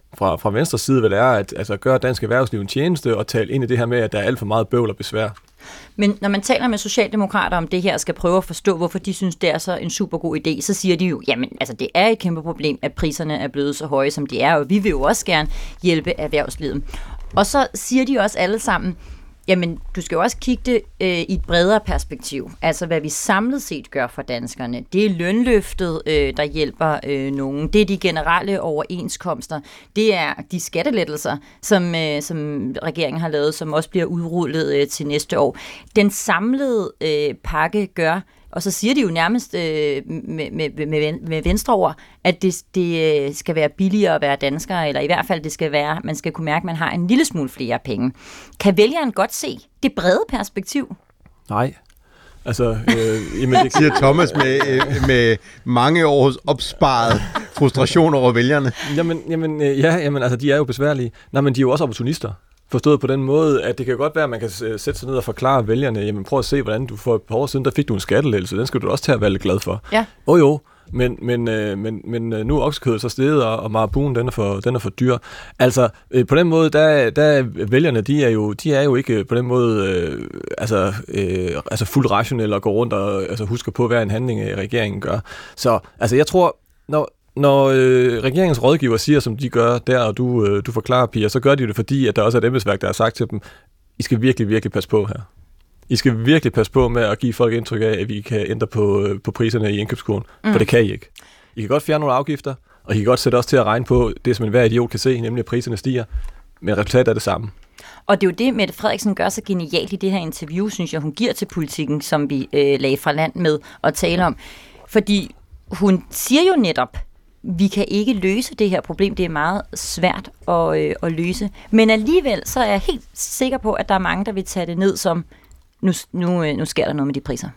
fra, fra venstre side, hvad det er, at altså, gøre dansk erhvervsliv en tjeneste og tale ind i det her med, at der er alt for meget bøvl og besvær. Men når man taler med socialdemokrater om det her, og skal prøve at forstå, hvorfor de synes, det er så en super god idé, så siger de jo, jamen altså det er et kæmpe problem, at priserne er blevet så høje, som de er, og vi vil jo også gerne hjælpe erhvervslivet. Og så siger de også alle sammen, jamen, du skal jo også kigge det øh, i et bredere perspektiv. Altså, hvad vi samlet set gør for danskerne. Det er lønløftet, øh, der hjælper øh, nogen. Det er de generelle overenskomster. Det er de skattelettelser, som, øh, som regeringen har lavet, som også bliver udrullet øh, til næste år. Den samlede øh, pakke gør, og så siger de jo nærmest øh, med, med, med, med venstre ord, at det, det skal være billigere at være dansker, eller i hvert fald det skal være, man skal kunne mærke, at man har en lille smule flere penge. Kan vælgeren godt se det brede perspektiv? Nej. Altså, øh, jamen, det siger Thomas med, øh, med mange års opsparet frustration over vælgerne. Jamen, jamen, øh, ja, jamen, altså, de er jo besværlige. Nej, men de er jo også opportunister. Forstået på den måde, at det kan godt være, at man kan sætte sig ned og forklare vælgerne, jamen prøv at se, hvordan du for et par år siden, der fik du en skattelettelse, den skal du også tage at være lidt glad for. Ja. Oh, jo, men, men, øh, men, men nu er oksekødet så steget, og, og marabuen, den er for, den er for dyr. Altså, øh, på den måde, der, der vælgerne, de er jo, de er jo ikke på den måde øh, altså, øh, altså fuldt rationelle og går rundt og altså, husker på, hvad en handling øh, regeringen gør. Så altså, jeg tror, når Når øh, regeringens rådgiver siger, som de gør der, og du, øh, du forklarer, Pia, så gør de det, fordi at der også er et embedsværk, der har sagt til dem, I skal virkelig, virkelig passe på her. I skal virkelig passe på med at give folk indtryk af, at vi kan ændre på, øh, på priserne i indkøbskurven, mm. for det kan I ikke. I kan godt fjerne nogle afgifter, og I kan godt sætte os til at regne på det, som enhver idiot kan se, nemlig at priserne stiger, men resultatet er det samme. Og det er jo det, Mette Frederiksen gør så genialt i det her interview, synes jeg, hun giver til Politikken, som vi øh, lagde fra land med at tale om. Fordi hun siger jo netop, vi kan ikke løse det her problem. Det er meget svært at, øh, at løse. Men alligevel, så er jeg helt sikker på, at der er mange, der vil tage det ned som, nu, nu, nu sker der noget med de priser.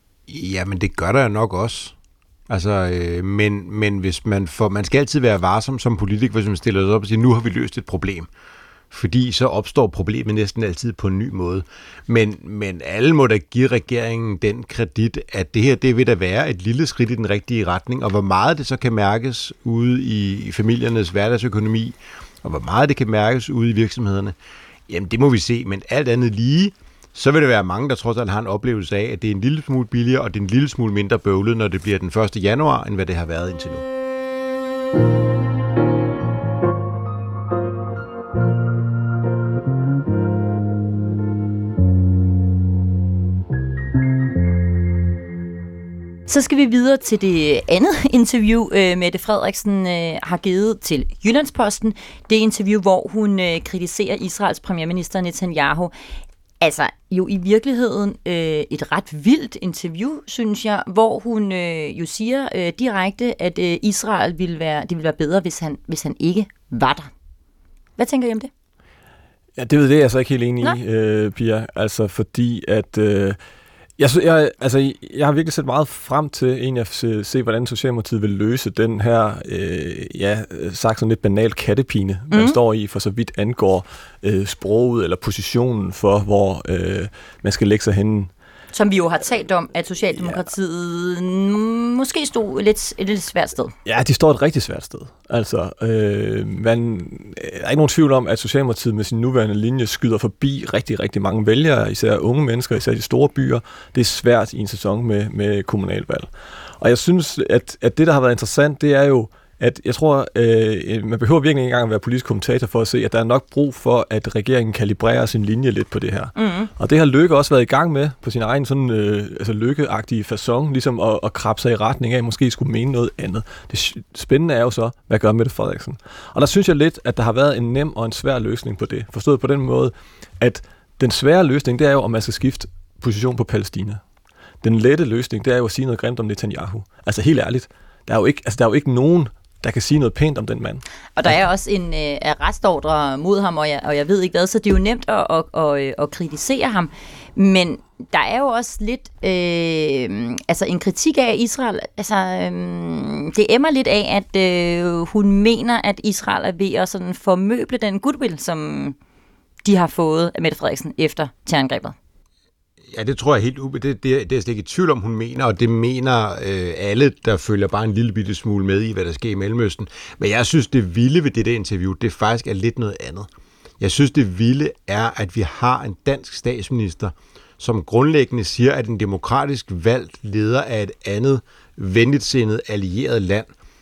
Ja, men det gør der jo nok også. Altså, øh, men, men hvis man får, man skal altid være varsom som politiker, hvis man stiller sig op og siger, nu har vi løst et problem. Fordi så opstår problemet næsten altid på en ny måde. Men, men alle må da give regeringen den kredit, at det her, det vil da være et lille skridt i den rigtige retning, og hvor meget det så kan mærkes ude i familiernes hverdagsøkonomi, og hvor meget det kan mærkes ude i virksomhederne, jamen det må vi se, men alt andet lige, så vil det være mange, der trods alt har en oplevelse af, at det er en lille smule billigere, og det er en lille smule mindre bøvlet, når det bliver den første januar, end hvad det har været indtil nu. Så skal vi videre til det andet interview, øh, Mette Frederiksen øh, har givet til Jyllandsposten. Det interview, hvor hun øh, kritiserer Israels premierminister Netanyahu. Altså jo i virkeligheden øh, et ret vildt interview, synes jeg, hvor hun øh, jo siger øh, direkte, at øh, Israel ville være, det ville være bedre, hvis han, hvis han ikke var der. Hvad tænker I om det? Ja, det ved det, jeg er så ikke helt enig i, øh, Pia. Altså fordi at... Øh, Jeg, jeg, altså, jeg har virkelig set meget frem til egentlig at se, hvordan Socialdemokratiet vil løse den her, øh, ja, sagt sådan lidt banalt kattepine, man mm. står i, for så vidt angår øh, sproget eller positionen for, hvor øh, man skal lægge sig henne. Som vi jo har talt om, at Socialdemokratiet ja. måske stod lidt, et lidt svært sted. Ja, de står et rigtig svært sted. Altså, øh, man, der er ikke nogen tvivl om, at Socialdemokratiet med sin nuværende linje skyder forbi rigtig, rigtig mange vælgere, især unge mennesker, især de store byer. Det er svært i en sæson med, med kommunalvalg. Og jeg synes, at, at det, der har været interessant, det er jo, at jeg tror, øh, man behøver virkelig ikke engang at være politisk kommentator for at se, at der er nok brug for, at regeringen kalibrerer sin linje lidt på det her. Mm. Og det har Løkke også været i gang med på sin egen sådan, øh, altså Løkke-agtige facon, ligesom at, at krabbe sig i retning af, at måske skulle mene noget andet. Det spændende er jo så, hvad gør Mette Frederiksen? Og der synes jeg lidt, at der har været en nem og en svær løsning på det. Forstået på den måde, at den svære løsning, det er jo, om man skal skifte position på Palæstina. Den lette løsning, det er jo at sige noget grimt om Netanyahu. Altså helt ærligt, der er jo ikke, altså, der er jo ikke nogen, der kan sige noget pænt om den mand. Og der er også en øh, arrestordre mod ham, og jeg, og jeg ved ikke hvad, så det er jo nemt at, at, at, at kritisere ham. Men der er jo også lidt øh, altså en kritik af Israel. Altså, øh, det emmer lidt af, at øh, hun mener, at Israel er ved at sådan formøble den goodwill, som de har fået af Mette Frederiksen efter terrorangrebet. Ja, det tror jeg helt ube. Det, det, det er jeg slet ikke i tvivl om, hun mener, og det mener øh, alle, der følger bare en lille bitte smule med i, hvad der sker i Mellemøsten. Men jeg synes, det vilde ved det der interview, det faktisk er lidt noget andet. Jeg synes, det vilde er, at vi har en dansk statsminister, som grundlæggende siger, at en demokratisk valgt leder af et andet venligtsindet allieret land,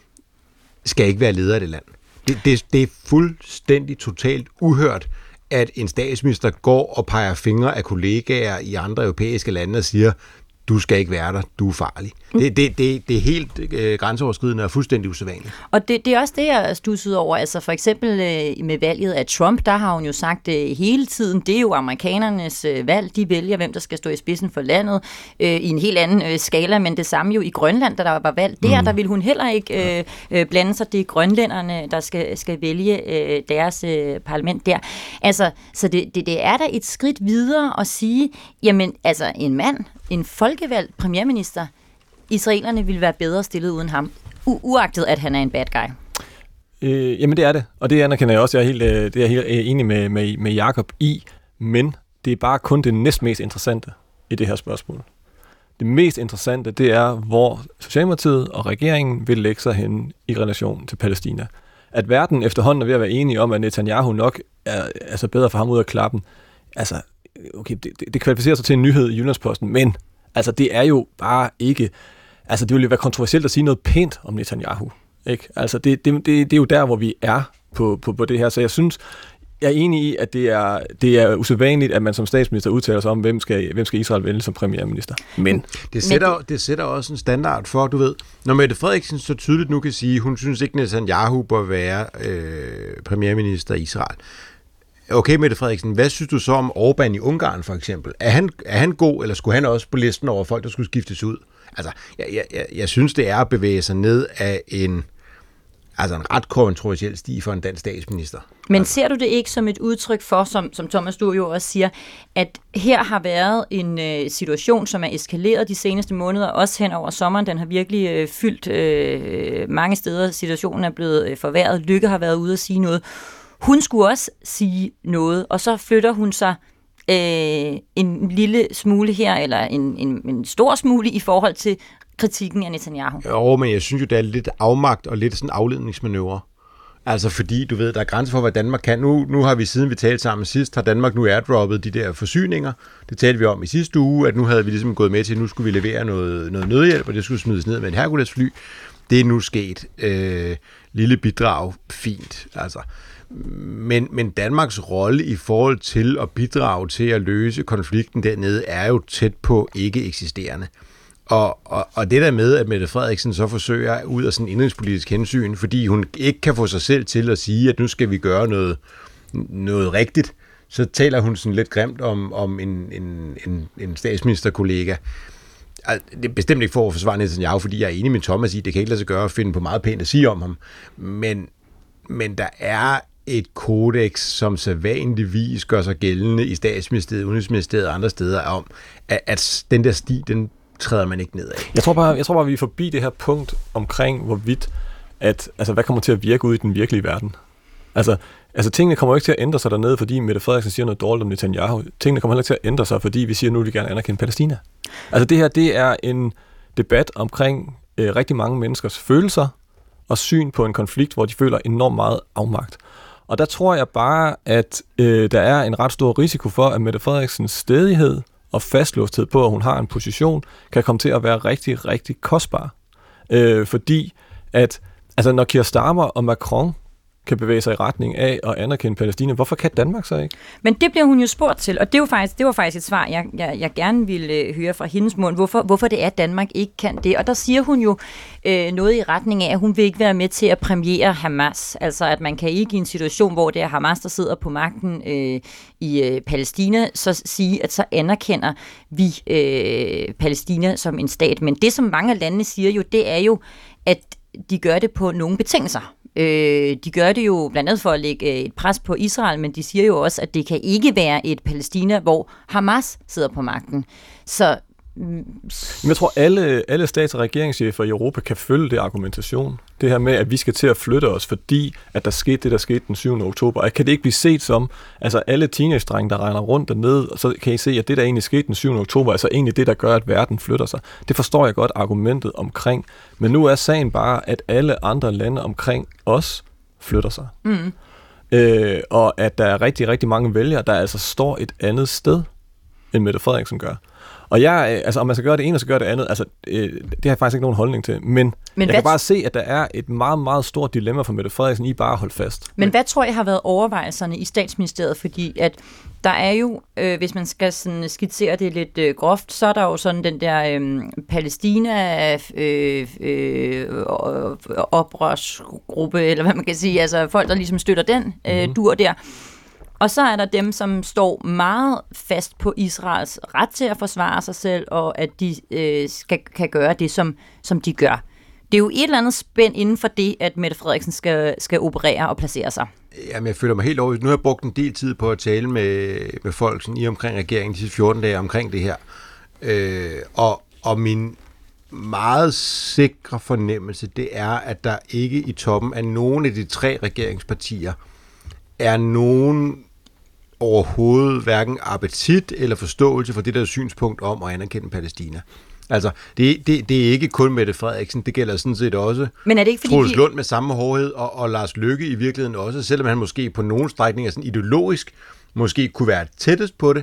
skal ikke være leder af det land. Det, det, det er fuldstændig totalt uhørt, at en statsminister går og peger fingre af kollegaer i andre europæiske lande og siger, du skal ikke være der, du er farlig. Mm. Det, det, det, det er helt øh, grænseoverskridende og fuldstændig usædvanligt. Og det, det er også det, jeg studsede over. Altså for eksempel øh, med valget af Trump, der har hun jo sagt øh, hele tiden, det er jo amerikanernes øh, valg, de vælger, hvem der skal stå i spidsen for landet, øh, i en helt anden øh, skala, men det samme jo i Grønland, da der var valg. Der, mm. der ville hun heller ikke øh, øh, blande sig. Det er grønlænderne, der skal, skal vælge øh, deres øh, parlament der. Altså, så det, det, det er da et skridt videre at sige, jamen altså en mand, en folkevalgt premierminister, israelerne ville være bedre stillet uden ham, u- uagtet at han er en bad guy. Øh, jamen det er det, og det anerkender jeg også. Jeg er helt, det er jeg helt enig med, med, med Jakob i, men det er bare kun det næstmest interessante i det her spørgsmål. Det mest interessante, det er, hvor Socialdemokratiet og regeringen vil lægge sig hen i relation til Palæstina. At verden efterhånden er ved at være enige om, at Netanyahu nok er altså bedre for ham ud af klappen. Altså, okay, det, det kvalificerer sig til en nyhed i Jyllandsposten, men altså, det er jo bare ikke... Altså, det ville jo være kontroversielt at sige noget pænt om Netanyahu, ikke? Altså, det, det, det, det er jo der, hvor vi er på, på, på det her. Så jeg synes, jeg er enig i, at det er, det er usædvanligt, at man som statsminister udtaler sig om, hvem skal, hvem skal Israel vælge som premierminister. Men... Det sætter, det sætter også en standard for, du ved, når Mette Frederiksen så tydeligt nu kan sige, hun synes ikke, Netanyahu bør være øh, premierminister i Israel. Okay, Mette Frederiksen, hvad synes du så om Orbán i Ungarn for eksempel? Er han, er han god, eller skulle han også på listen over folk, der skulle skiftes ud? Altså, jeg, jeg, jeg, jeg synes, det er at bevæge sig ned af en, altså en ret kontroversiel sti for en dansk statsminister. Men altså. Ser du det ikke som et udtryk for, som, som Thomas du jo også siger, at her har været en øh, situation, som er eskaleret de seneste måneder, også hen over sommeren. Den har virkelig øh, fyldt øh, mange steder. Situationen er blevet øh, forværret. Lykke har været ude at sige noget. Hun skulle også sige noget, og så flytter hun sig øh, en lille smule her, eller en, en, en stor smule i forhold til kritikken af Netanyahu. Jo, men jeg synes jo, det er lidt afmagt og lidt sådan afledningsmanøvre. Altså fordi, du ved, der er grænser for, hvad Danmark kan. Nu, nu har vi, siden vi talte sammen sidst, har Danmark nu airdroppet de der forsyninger. Det talte vi om i sidste uge, at nu havde vi ligesom gået med til, at nu skulle vi levere noget, noget nødhjælp, og det skulle smides ned med en Hercules-fly. Det er nu sket. Øh, lille bidrag, fint, altså. Men, men Danmarks rolle i forhold til at bidrage til at løse konflikten dernede er jo tæt på ikke eksisterende. Og, og, og det der med, at Mette Frederiksen så forsøger ud af sådan en indrigspolitisk hensyn, fordi hun ikke kan få sig selv til at sige, at nu skal vi gøre noget, noget rigtigt, så taler hun sådan lidt grimt om, om en, en, en, en statsministerkollega. Det er bestemt ikke for at forsvare Netanyahu, fordi jeg er enig med Thomas i, det kan ikke lade sig gøre at finde på meget pænt at sige om ham. Men, men der er et kodex, som sædvanligvis gør sig gældende i Statsministeriet, Udenrigsministeriet og andre steder, om, at, at den der sti, den træder man ikke ned af. Jeg tror bare, jeg tror bare, vi er forbi det her punkt omkring, hvorvidt, at, altså, hvad kommer til at virke ud i den virkelige verden. Altså, altså tingene kommer jo ikke til at ændre sig dernede, fordi Mette Frederiksen siger noget dårligt om Netanyahu. Tingene kommer heller ikke til at ændre sig, fordi vi siger, at nu vil vi gerne anerkende Palæstina. Altså det her, det er en debat omkring øh, rigtig mange menneskers følelser og syn på en konflikt, hvor de føler enormt meget afmagt. Og der tror jeg bare, at øh, der er en ret stor risiko for, at Mette Frederiksens stædighed og fastlåsthed på, at hun har en position, kan komme til at være rigtig, rigtig kostbar. Øh, fordi at, altså når Keir Starmer og Macron kan bevæge sig i retning af at anerkende Palæstina, hvorfor kan Danmark så ikke? Men det bliver hun jo spurgt til, og det, er jo faktisk, det var faktisk et svar, jeg, jeg, jeg gerne ville høre fra hendes mund, hvorfor, hvorfor det er, at Danmark ikke kan det. Og der siger hun jo øh, noget i retning af, at hun vil ikke være med til at præmiere Hamas. Altså at man kan ikke i en situation, hvor det er Hamas, der sidder på magten øh, i øh, Palæstina, så sige, at så anerkender vi øh, Palæstina som en stat. Men det, som mange af landene siger jo, det er jo, at de gør det på nogle betingelser. Øh, de gør det jo blandt andet for at lægge et pres på Israel, men de siger jo også, at det kan ikke være et Palæstina, hvor Hamas sidder på magten. Så Jeg tror, alle, alle stats- og regeringschefer i Europa kan følge det argumentation. Det her med, at vi skal til at flytte os, fordi at der skete det, der skete den syvende oktober. Kan det ikke blive set som, altså alle teenage-drenge, der regner rundt dernede, og så kan I se, at det, der egentlig skete den syvende oktober, er så egentlig det, der gør, at verden flytter sig. Det forstår jeg godt argumentet omkring. Men nu er sagen bare, at alle andre lande omkring os flytter sig. Mm. Øh, og at der er rigtig, rigtig mange vælgere, der altså står et andet sted, end Mette Frederiksen gør. Og jeg, altså om man skal gøre det ene, og så gøre det andet, altså øh, det har jeg faktisk ikke nogen holdning til. Men, men jeg kan bare se, at der er et meget, meget stort dilemma for Mette Frederiksen i bare at holde fast. Men hvad tror jeg har været overvejelserne i Statsministeriet? Fordi at der er jo, øh, hvis man skal sådan skitsere det lidt øh, groft, så er der jo sådan den der øh, Palæstina øh, øh, oprørsgruppe, eller hvad man kan sige, altså folk, der ligesom støtter den øh, mm-hmm. dur der. Og så er der dem, som står meget fast på Israels ret til at forsvare sig selv, og at de øh, skal, kan gøre det, som, som de gør. Det er jo et eller andet spænd inden for det, at Mette Frederiksen skal, skal operere og placere sig. Jamen, jeg føler mig helt over. Nu har jeg brugt en del tid på at tale med, med folk sådan, i omkring regeringen de sidste fjorten dage omkring det her. Øh, og, og min meget sikre fornemmelse, det er, at der ikke i toppen af nogen af de tre regeringspartier er nogen overhovedet hverken appetit eller forståelse for det der synspunkt om at anerkende Palæstina. Altså, det, det, det er ikke kun Mette Frederiksen, det gælder sådan set også Men er det ikke, fordi Troels de... Lund med samme hårdhed, og, og Lars Løkke i virkeligheden også, selvom han måske på nogle strækninger sådan ideologisk måske kunne være tættest på det,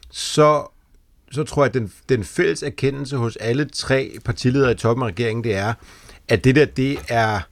så, så tror jeg, at den, den fælles erkendelse hos alle tre partiledere i toppen af regeringen, det er, at det der, det er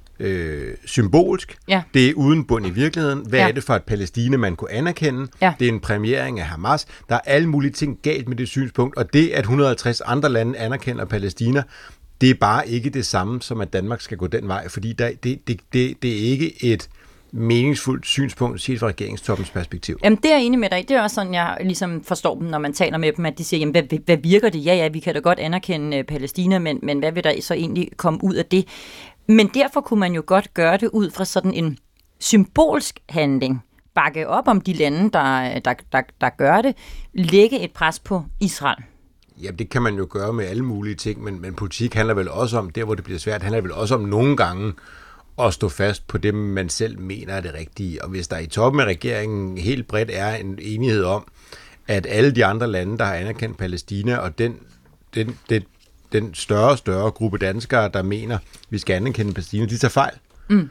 Øh, symbolsk. Ja. Det er uden bund i virkeligheden. Hvad ja. er det for et Palæstina, man kunne anerkende? Ja. Det er en premiering af Hamas. Der er alle mulige ting galt med det synspunkt, og det, at et hundrede og halvtreds andre lande anerkender Palæstina, det er bare ikke det samme, som at Danmark skal gå den vej, fordi der, det, det, det, det er ikke et meningsfuldt synspunkt set fra regeringstoppens perspektiv. Jamen, det er jeg enig med dig. Det er også sådan, jeg ligesom forstår dem, når man taler med dem, at de siger, jamen, hvad, hvad virker det? Ja, ja, vi kan da godt anerkende Palæstina, men, men hvad vil der så egentlig komme ud af det? Men derfor kunne man jo godt gøre det ud fra sådan en symbolsk handling. Bakke op om de lande, der, der, der, der gør det. Lægge et pres på Israel. Jamen, det kan man jo gøre med alle mulige ting, men, men politik handler vel også om, der hvor det bliver svært, handler vel også om nogle gange at stå fast på det, man selv mener er det rigtige. Og hvis der i toppen af regeringen helt bredt er en enighed om, at alle de andre lande, der har anerkendt Palæstina, og den, den, den, den større og større gruppe danskere, der mener, vi skal anerkende Palæstina, de tager fejl, mm.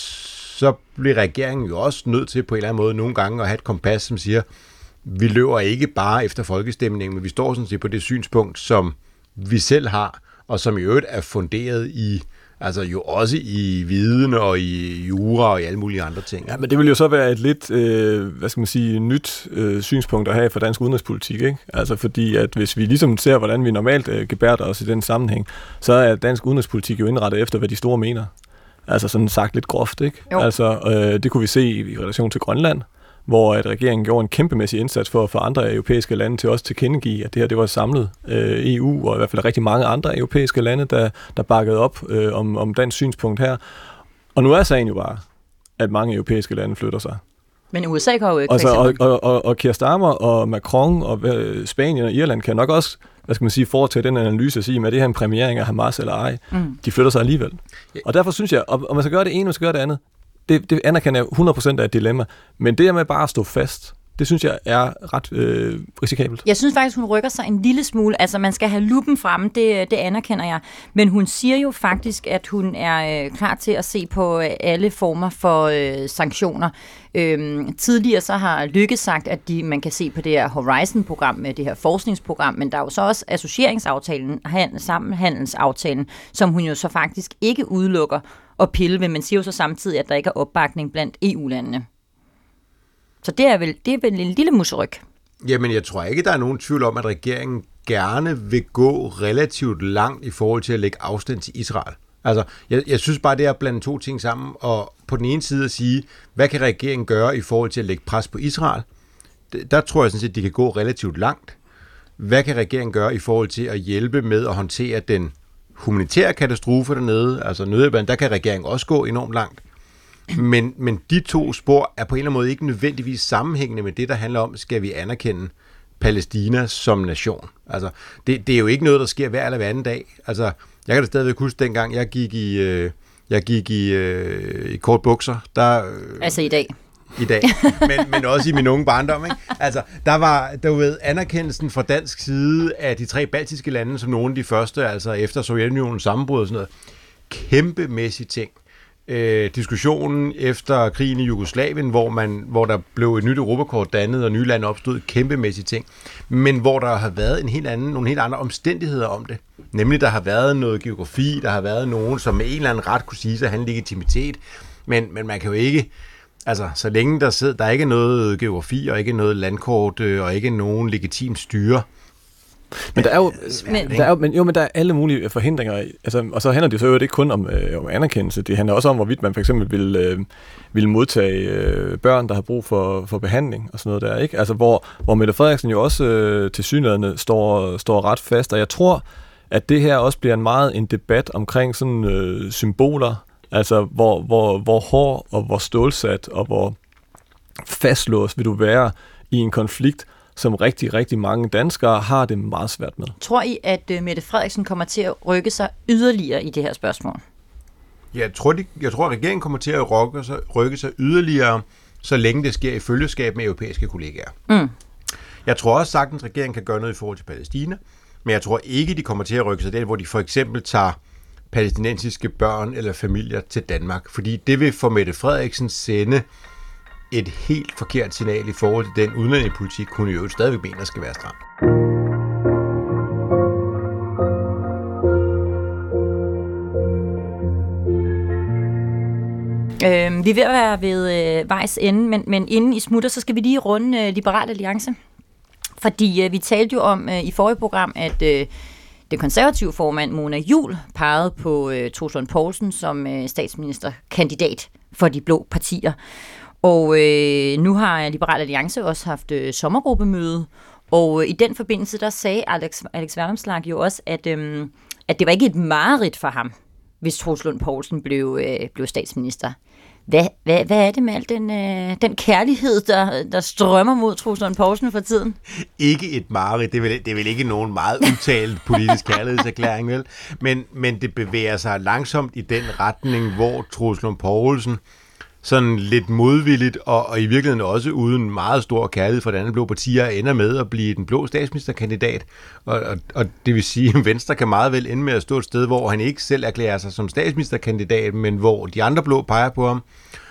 så bliver regeringen jo også nødt til på en eller anden måde nogle gange at have et kompas, som siger, vi løber ikke bare efter folkestemningen, men vi står sådan set på det synspunkt, som vi selv har, og som i øvrigt er funderet i, altså jo også i viden og i jura og i alle mulige andre ting. Ja, men det vil jo så være et lidt, øh, hvad skal man sige, nyt øh, synspunkt at have for dansk udenrigspolitik, ikke? Altså fordi, at hvis vi ligesom ser, hvordan vi normalt øh, gebærder os i den sammenhæng, så er dansk udenrigspolitik jo indrettet efter, hvad de store mener. Altså sådan sagt lidt groft, ikke? Jo. Altså, øh, det kunne vi se i relation til Grønland, hvor at regeringen gjorde en kæmpemæssig indsats for at få andre europæiske lande til også tilkendegive, at det her det var samlet øh, E U, og i hvert fald rigtig mange andre europæiske lande, der, der bakkede op øh, om, om dansk synspunkt her. Og nu er sagen jo bare, at mange europæiske lande flytter sig. Men U S A går jo ikke, og, så, og, og, og, og Keir Starmer og Macron og øh, Spanien og Irland kan nok også, hvad skal man sige, foretage den analyse og sige, om er det her en premiering af Hamas eller ej. Mm. De flytter sig alligevel. Og derfor synes jeg, om man skal gøre det ene, man skal gøre det andet, Det, det anerkender jeg hundrede procent af et dilemma. Men det med bare at stå fast, det synes jeg er ret øh, risikabelt. Jeg synes faktisk, hun rykker sig en lille smule. Altså, man skal have luppen fremme, det, det anerkender jeg. Men hun siger jo faktisk, at hun er øh, klar til at se på øh, alle former for øh, sanktioner. Øhm, tidligere så har Løkke sagt, at de, man kan se på det her Horizon-program, med det her forskningsprogram, men der er jo så også associeringsaftalen, sammenhandelsaftalen, som hun jo så faktisk ikke udelukker at pille ved. Man siger jo så samtidig, at der ikke er opbakning blandt E U-landene. Så det er vel, det er vel en lille museryg. Jamen, jeg tror ikke, der er nogen tvivl om, at regeringen gerne vil gå relativt langt i forhold til at lægge afstand til Israel. Altså, jeg, jeg synes bare, det er at blande to ting sammen, og på den ene side at sige, hvad kan regeringen gøre i forhold til at lægge pres på Israel? Der tror jeg sådan set, at de kan gå relativt langt. Hvad kan regeringen gøre i forhold til at hjælpe med at håndtere den humanitære katastrofe dernede? Altså nødhjælpen, der kan regeringen også gå enormt langt. Men, men de to spor er på en eller anden måde ikke nødvendigvis sammenhængende med det, der handler om, skal vi anerkende Palæstina som nation. Altså, det, det er jo ikke noget, der sker hver eller hver anden dag. Altså, jeg kan da stadigvæk huske, dengang jeg gik i, øh, jeg gik i, øh, i kort bukser. Der, øh, altså i dag. I dag, men, men også i min unge barndom. Ikke? Altså, der var der ved anerkendelsen fra dansk side af de tre baltiske lande, som nogle af de første, altså efter Sovjetunionens sammenbrud og sådan noget, kæmpemæssige ting. Øh, diskussionen efter krigen i Jugoslavien, hvor, man, hvor der blev et nyt Europakort dannet, og nye lande opstod, kæmpemæssige ting, men hvor der har været en helt anden, nogle helt andre omstændigheder om det. Nemlig, der har været noget geografi, der har været nogen, som med en eller anden ret kunne sige sig, at han har legitimitet, men, men man kan jo ikke, altså, så længe der sidder, der er ikke noget geografi, og ikke noget landkort, og ikke nogen legitim styre. Men der er jo, men, der er jo, men, jo, men der er alle mulige forhindringer, altså, og så handler det så jo ikke kun om, øh, om anerkendelse, det handler også om, hvorvidt man for eksempel vil, øh, vil modtage øh, børn, der har brug for, for behandling og sådan noget der, ikke? Altså, hvor, hvor Mette Frederiksen jo også øh, til synligheden står, står ret fast, og jeg tror, at det her også bliver en meget en debat omkring sådan øh, symboler, altså hvor, hvor, hvor hård og hvor stålsat og hvor fastlåst vil du være i en konflikt, som rigtig, rigtig mange danskere har det meget svært med. Tror I, at uh, Mette Frederiksen kommer til at rykke sig yderligere i det her spørgsmål? Jeg tror, de, jeg tror at regeringen kommer til at rykke sig, rykke sig yderligere, så længe det sker i følgeskab med europæiske kollegaer. Mm. Jeg tror også sagtens, at regeringen kan gøre noget i forhold til Palæstina, men jeg tror ikke, de kommer til at rykke sig der, hvor de for eksempel tager palæstinensiske børn eller familier til Danmark. Fordi det vil for Mette Frederiksen sende et helt forkert signal i forhold til den udlændingepolitik, hun jo stadigvæk mener skal være stram. Øh, vi er ved at være ved øh, vejs ende, men, men inden I smutter, så skal vi lige runde øh, Liberal Alliance. Fordi øh, vi talte jo om øh, i forrige program, at øh, den konservative formand Mona Juul pegede på øh, Troels Lund Poulsen som øh, statsministerkandidat for de blå partier. Og øh, nu har Liberal Alliance også haft øh, sommergruppemøde, og øh, i den forbindelse, der sagde Alex, Alex Vanopslagh jo også, at, øh, at det var ikke et mareridt for ham, hvis Troels Lund Poulsen blev, øh, blev statsminister. Hvad, hvad, hvad er det med al den, øh, den kærlighed, der, der strømmer mod Troels Lund Poulsen for tiden? Ikke et mareridt, det er vel, det er vel ikke nogen meget udtalt politisk kærlighedserklæring, vel? Men, men det bevæger sig langsomt i den retning, hvor Troels Lund Poulsen sådan lidt modvilligt, og, og i virkeligheden også uden meget stor kærlighed for de andre blå partier, ender med at blive den blå statsministerkandidat. Og, og, og det vil sige, at Venstre kan meget vel ende med at stå et sted, hvor han ikke selv erklærer sig som statsministerkandidat, men hvor de andre blå peger på ham,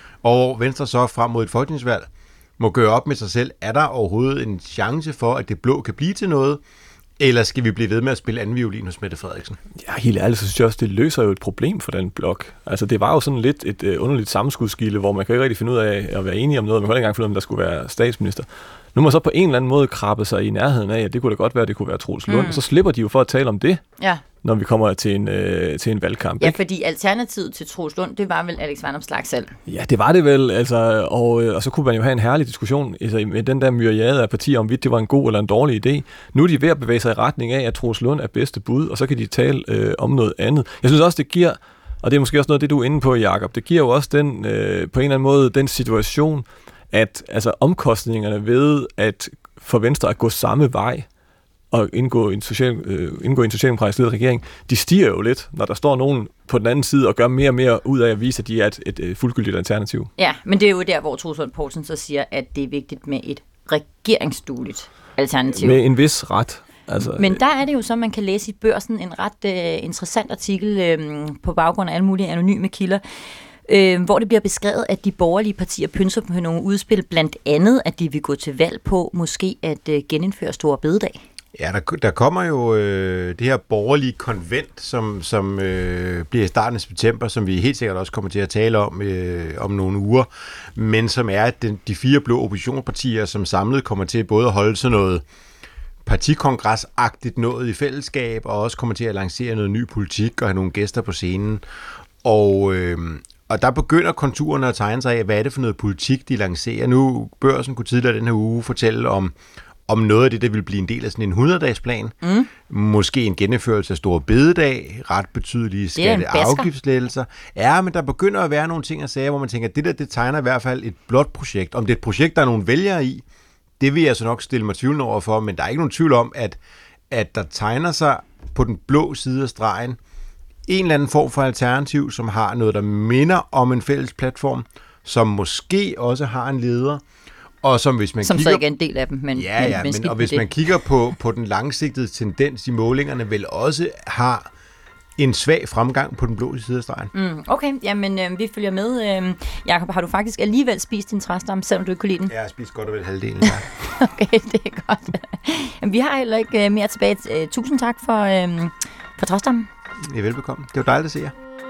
og Venstre så frem mod et folketingsvalg må gøre op med sig selv, er der overhovedet en chance for, at det blå kan blive til noget, eller skal vi blive ved med at spille anden violin hos Mette Frederiksen? Ja, helt ærligt, så synes jeg også, det løser jo et problem for den blok. Altså, det var jo sådan lidt et uh, underligt sammenskudskilde, hvor man kan ikke rigtig finde ud af at være enige om noget, man kan ikke engang finde ud af, om der skulle være statsminister. Nu må så på en eller anden måde krabbe sig i nærheden af, at det kunne da godt være, at det kunne være Troels Lund, mm. så slipper de jo for at tale om det, ja. Når vi kommer til en, øh, til en valgkamp. Ja, ikke? Fordi alternativet til Troels Lund, det var vel Alex Vanopslagh selv. Ja, det var det vel, altså, og, og så kunne man jo have en herlig diskussion altså, med den der myriade af partier, om det var en god eller en dårlig idé. Nu er de ved at bevæge sig i retning af, at Troels Lund er bedste bud, og så kan de tale øh, om noget andet. Jeg synes også, det giver, og det er måske også noget af det, du er inde på, Jacob, det giver jo også den, øh, på en eller anden måde den situation, at altså, omkostningerne ved at for Venstre at gå samme vej, og indgå i en, social, øh, indgå i en socialdemokratisk ledet regering, de stiger jo lidt, når der står nogen på den anden side og gør mere og mere ud af at vise, at de er et, et, et fuldgyldigt alternativ. Ja, men det er jo der, hvor Troels Lund Poulsen så siger, at det er vigtigt med et regeringsdueligt alternativ. Med en vis ret. Altså, men der er det jo så, man kan læse i Børsen en ret øh, interessant artikel øh, på baggrund af alle mulige anonyme kilder, øh, hvor det bliver beskrevet, at de borgerlige partier pynser på nogle udspil, blandt andet, at de vil gå til valg på måske at øh, genindføre store bededag. Ja, der, der kommer jo øh, det her borgerlige konvent, som, som øh, bliver i starten af september, som vi helt sikkert også kommer til at tale om øh, om nogle uger, men som er den, de fire blå oppositionspartier, som samlet kommer til både at holde sådan noget partikongresagtigt noget i fællesskab, og også kommer til at lancere noget ny politik og have nogle gæster på scenen. Og, øh, og der begynder konturerne at tegne sig af, hvad er det for noget politik, de lancerer. Nu, Børsen kunne tidligere den her uge fortælle om om noget af det, der vil blive en del af sådan en hundrede-dagsplan. Mm. Måske en gennemførelse af store bededag, ret betydelige skatte- og afgiftslettelser. Ja, men der begynder at være nogle ting at sige, hvor man tænker, at det der, det tegner i hvert fald et blåt projekt. Om det er et projekt, der er nogle vælgere i, det vil jeg så nok stille mig tvivl over for, men der er ikke nogen tvivl om, at, at der tegner sig på den blå side af stregen en eller anden form for alternativ, som har noget, der minder om en fælles platform, som måske også har en leder, og som hvis man som kigger... så ikke er en del af dem, men... Ja, ja, men, men og hvis det. man kigger på, på den langsigtede tendens i målingerne, vel også har en svag fremgang på den blå side af stregen. Mm, okay, jamen øh, vi følger med. Øh, Jakob, har du faktisk alligevel spist din træstamme, selvom du ikke kunne lide den? Ja, jeg har spist godt og vel halvdelen, ja. Okay, det er godt. Jamen, vi har heller ikke mere tilbage. Uh, tusind tak for, øh, for træstammen. I er velbekomme. Det var dejligt at se jer.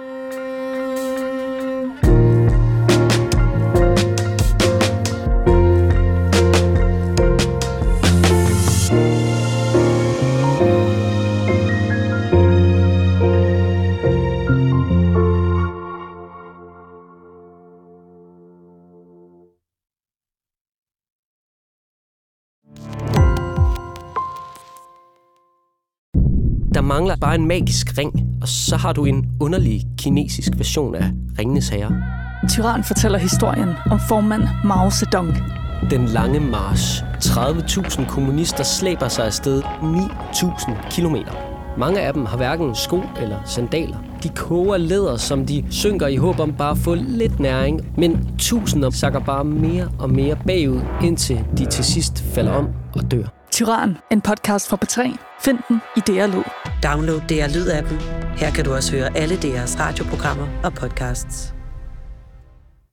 Der mangler bare en magisk ring, og så har du en underlig kinesisk version af Ringenes Herre. Tyran fortæller historien om formand Mao Zedong. Den lange march. tredive tusind kommunister slæber sig afsted ni tusind kilometer. Mange af dem har hverken sko eller sandaler. De koger læder, som de synker i håb om bare at få lidt næring. Men tusinder sakker bare mere og mere bagud, indtil de til sidst falder om og dør. Tyran, en podcast fra P tre. Find den i D R Lyd. Download D R Lyd-appen. Her kan du også høre alle D R's radioprogrammer og podcasts.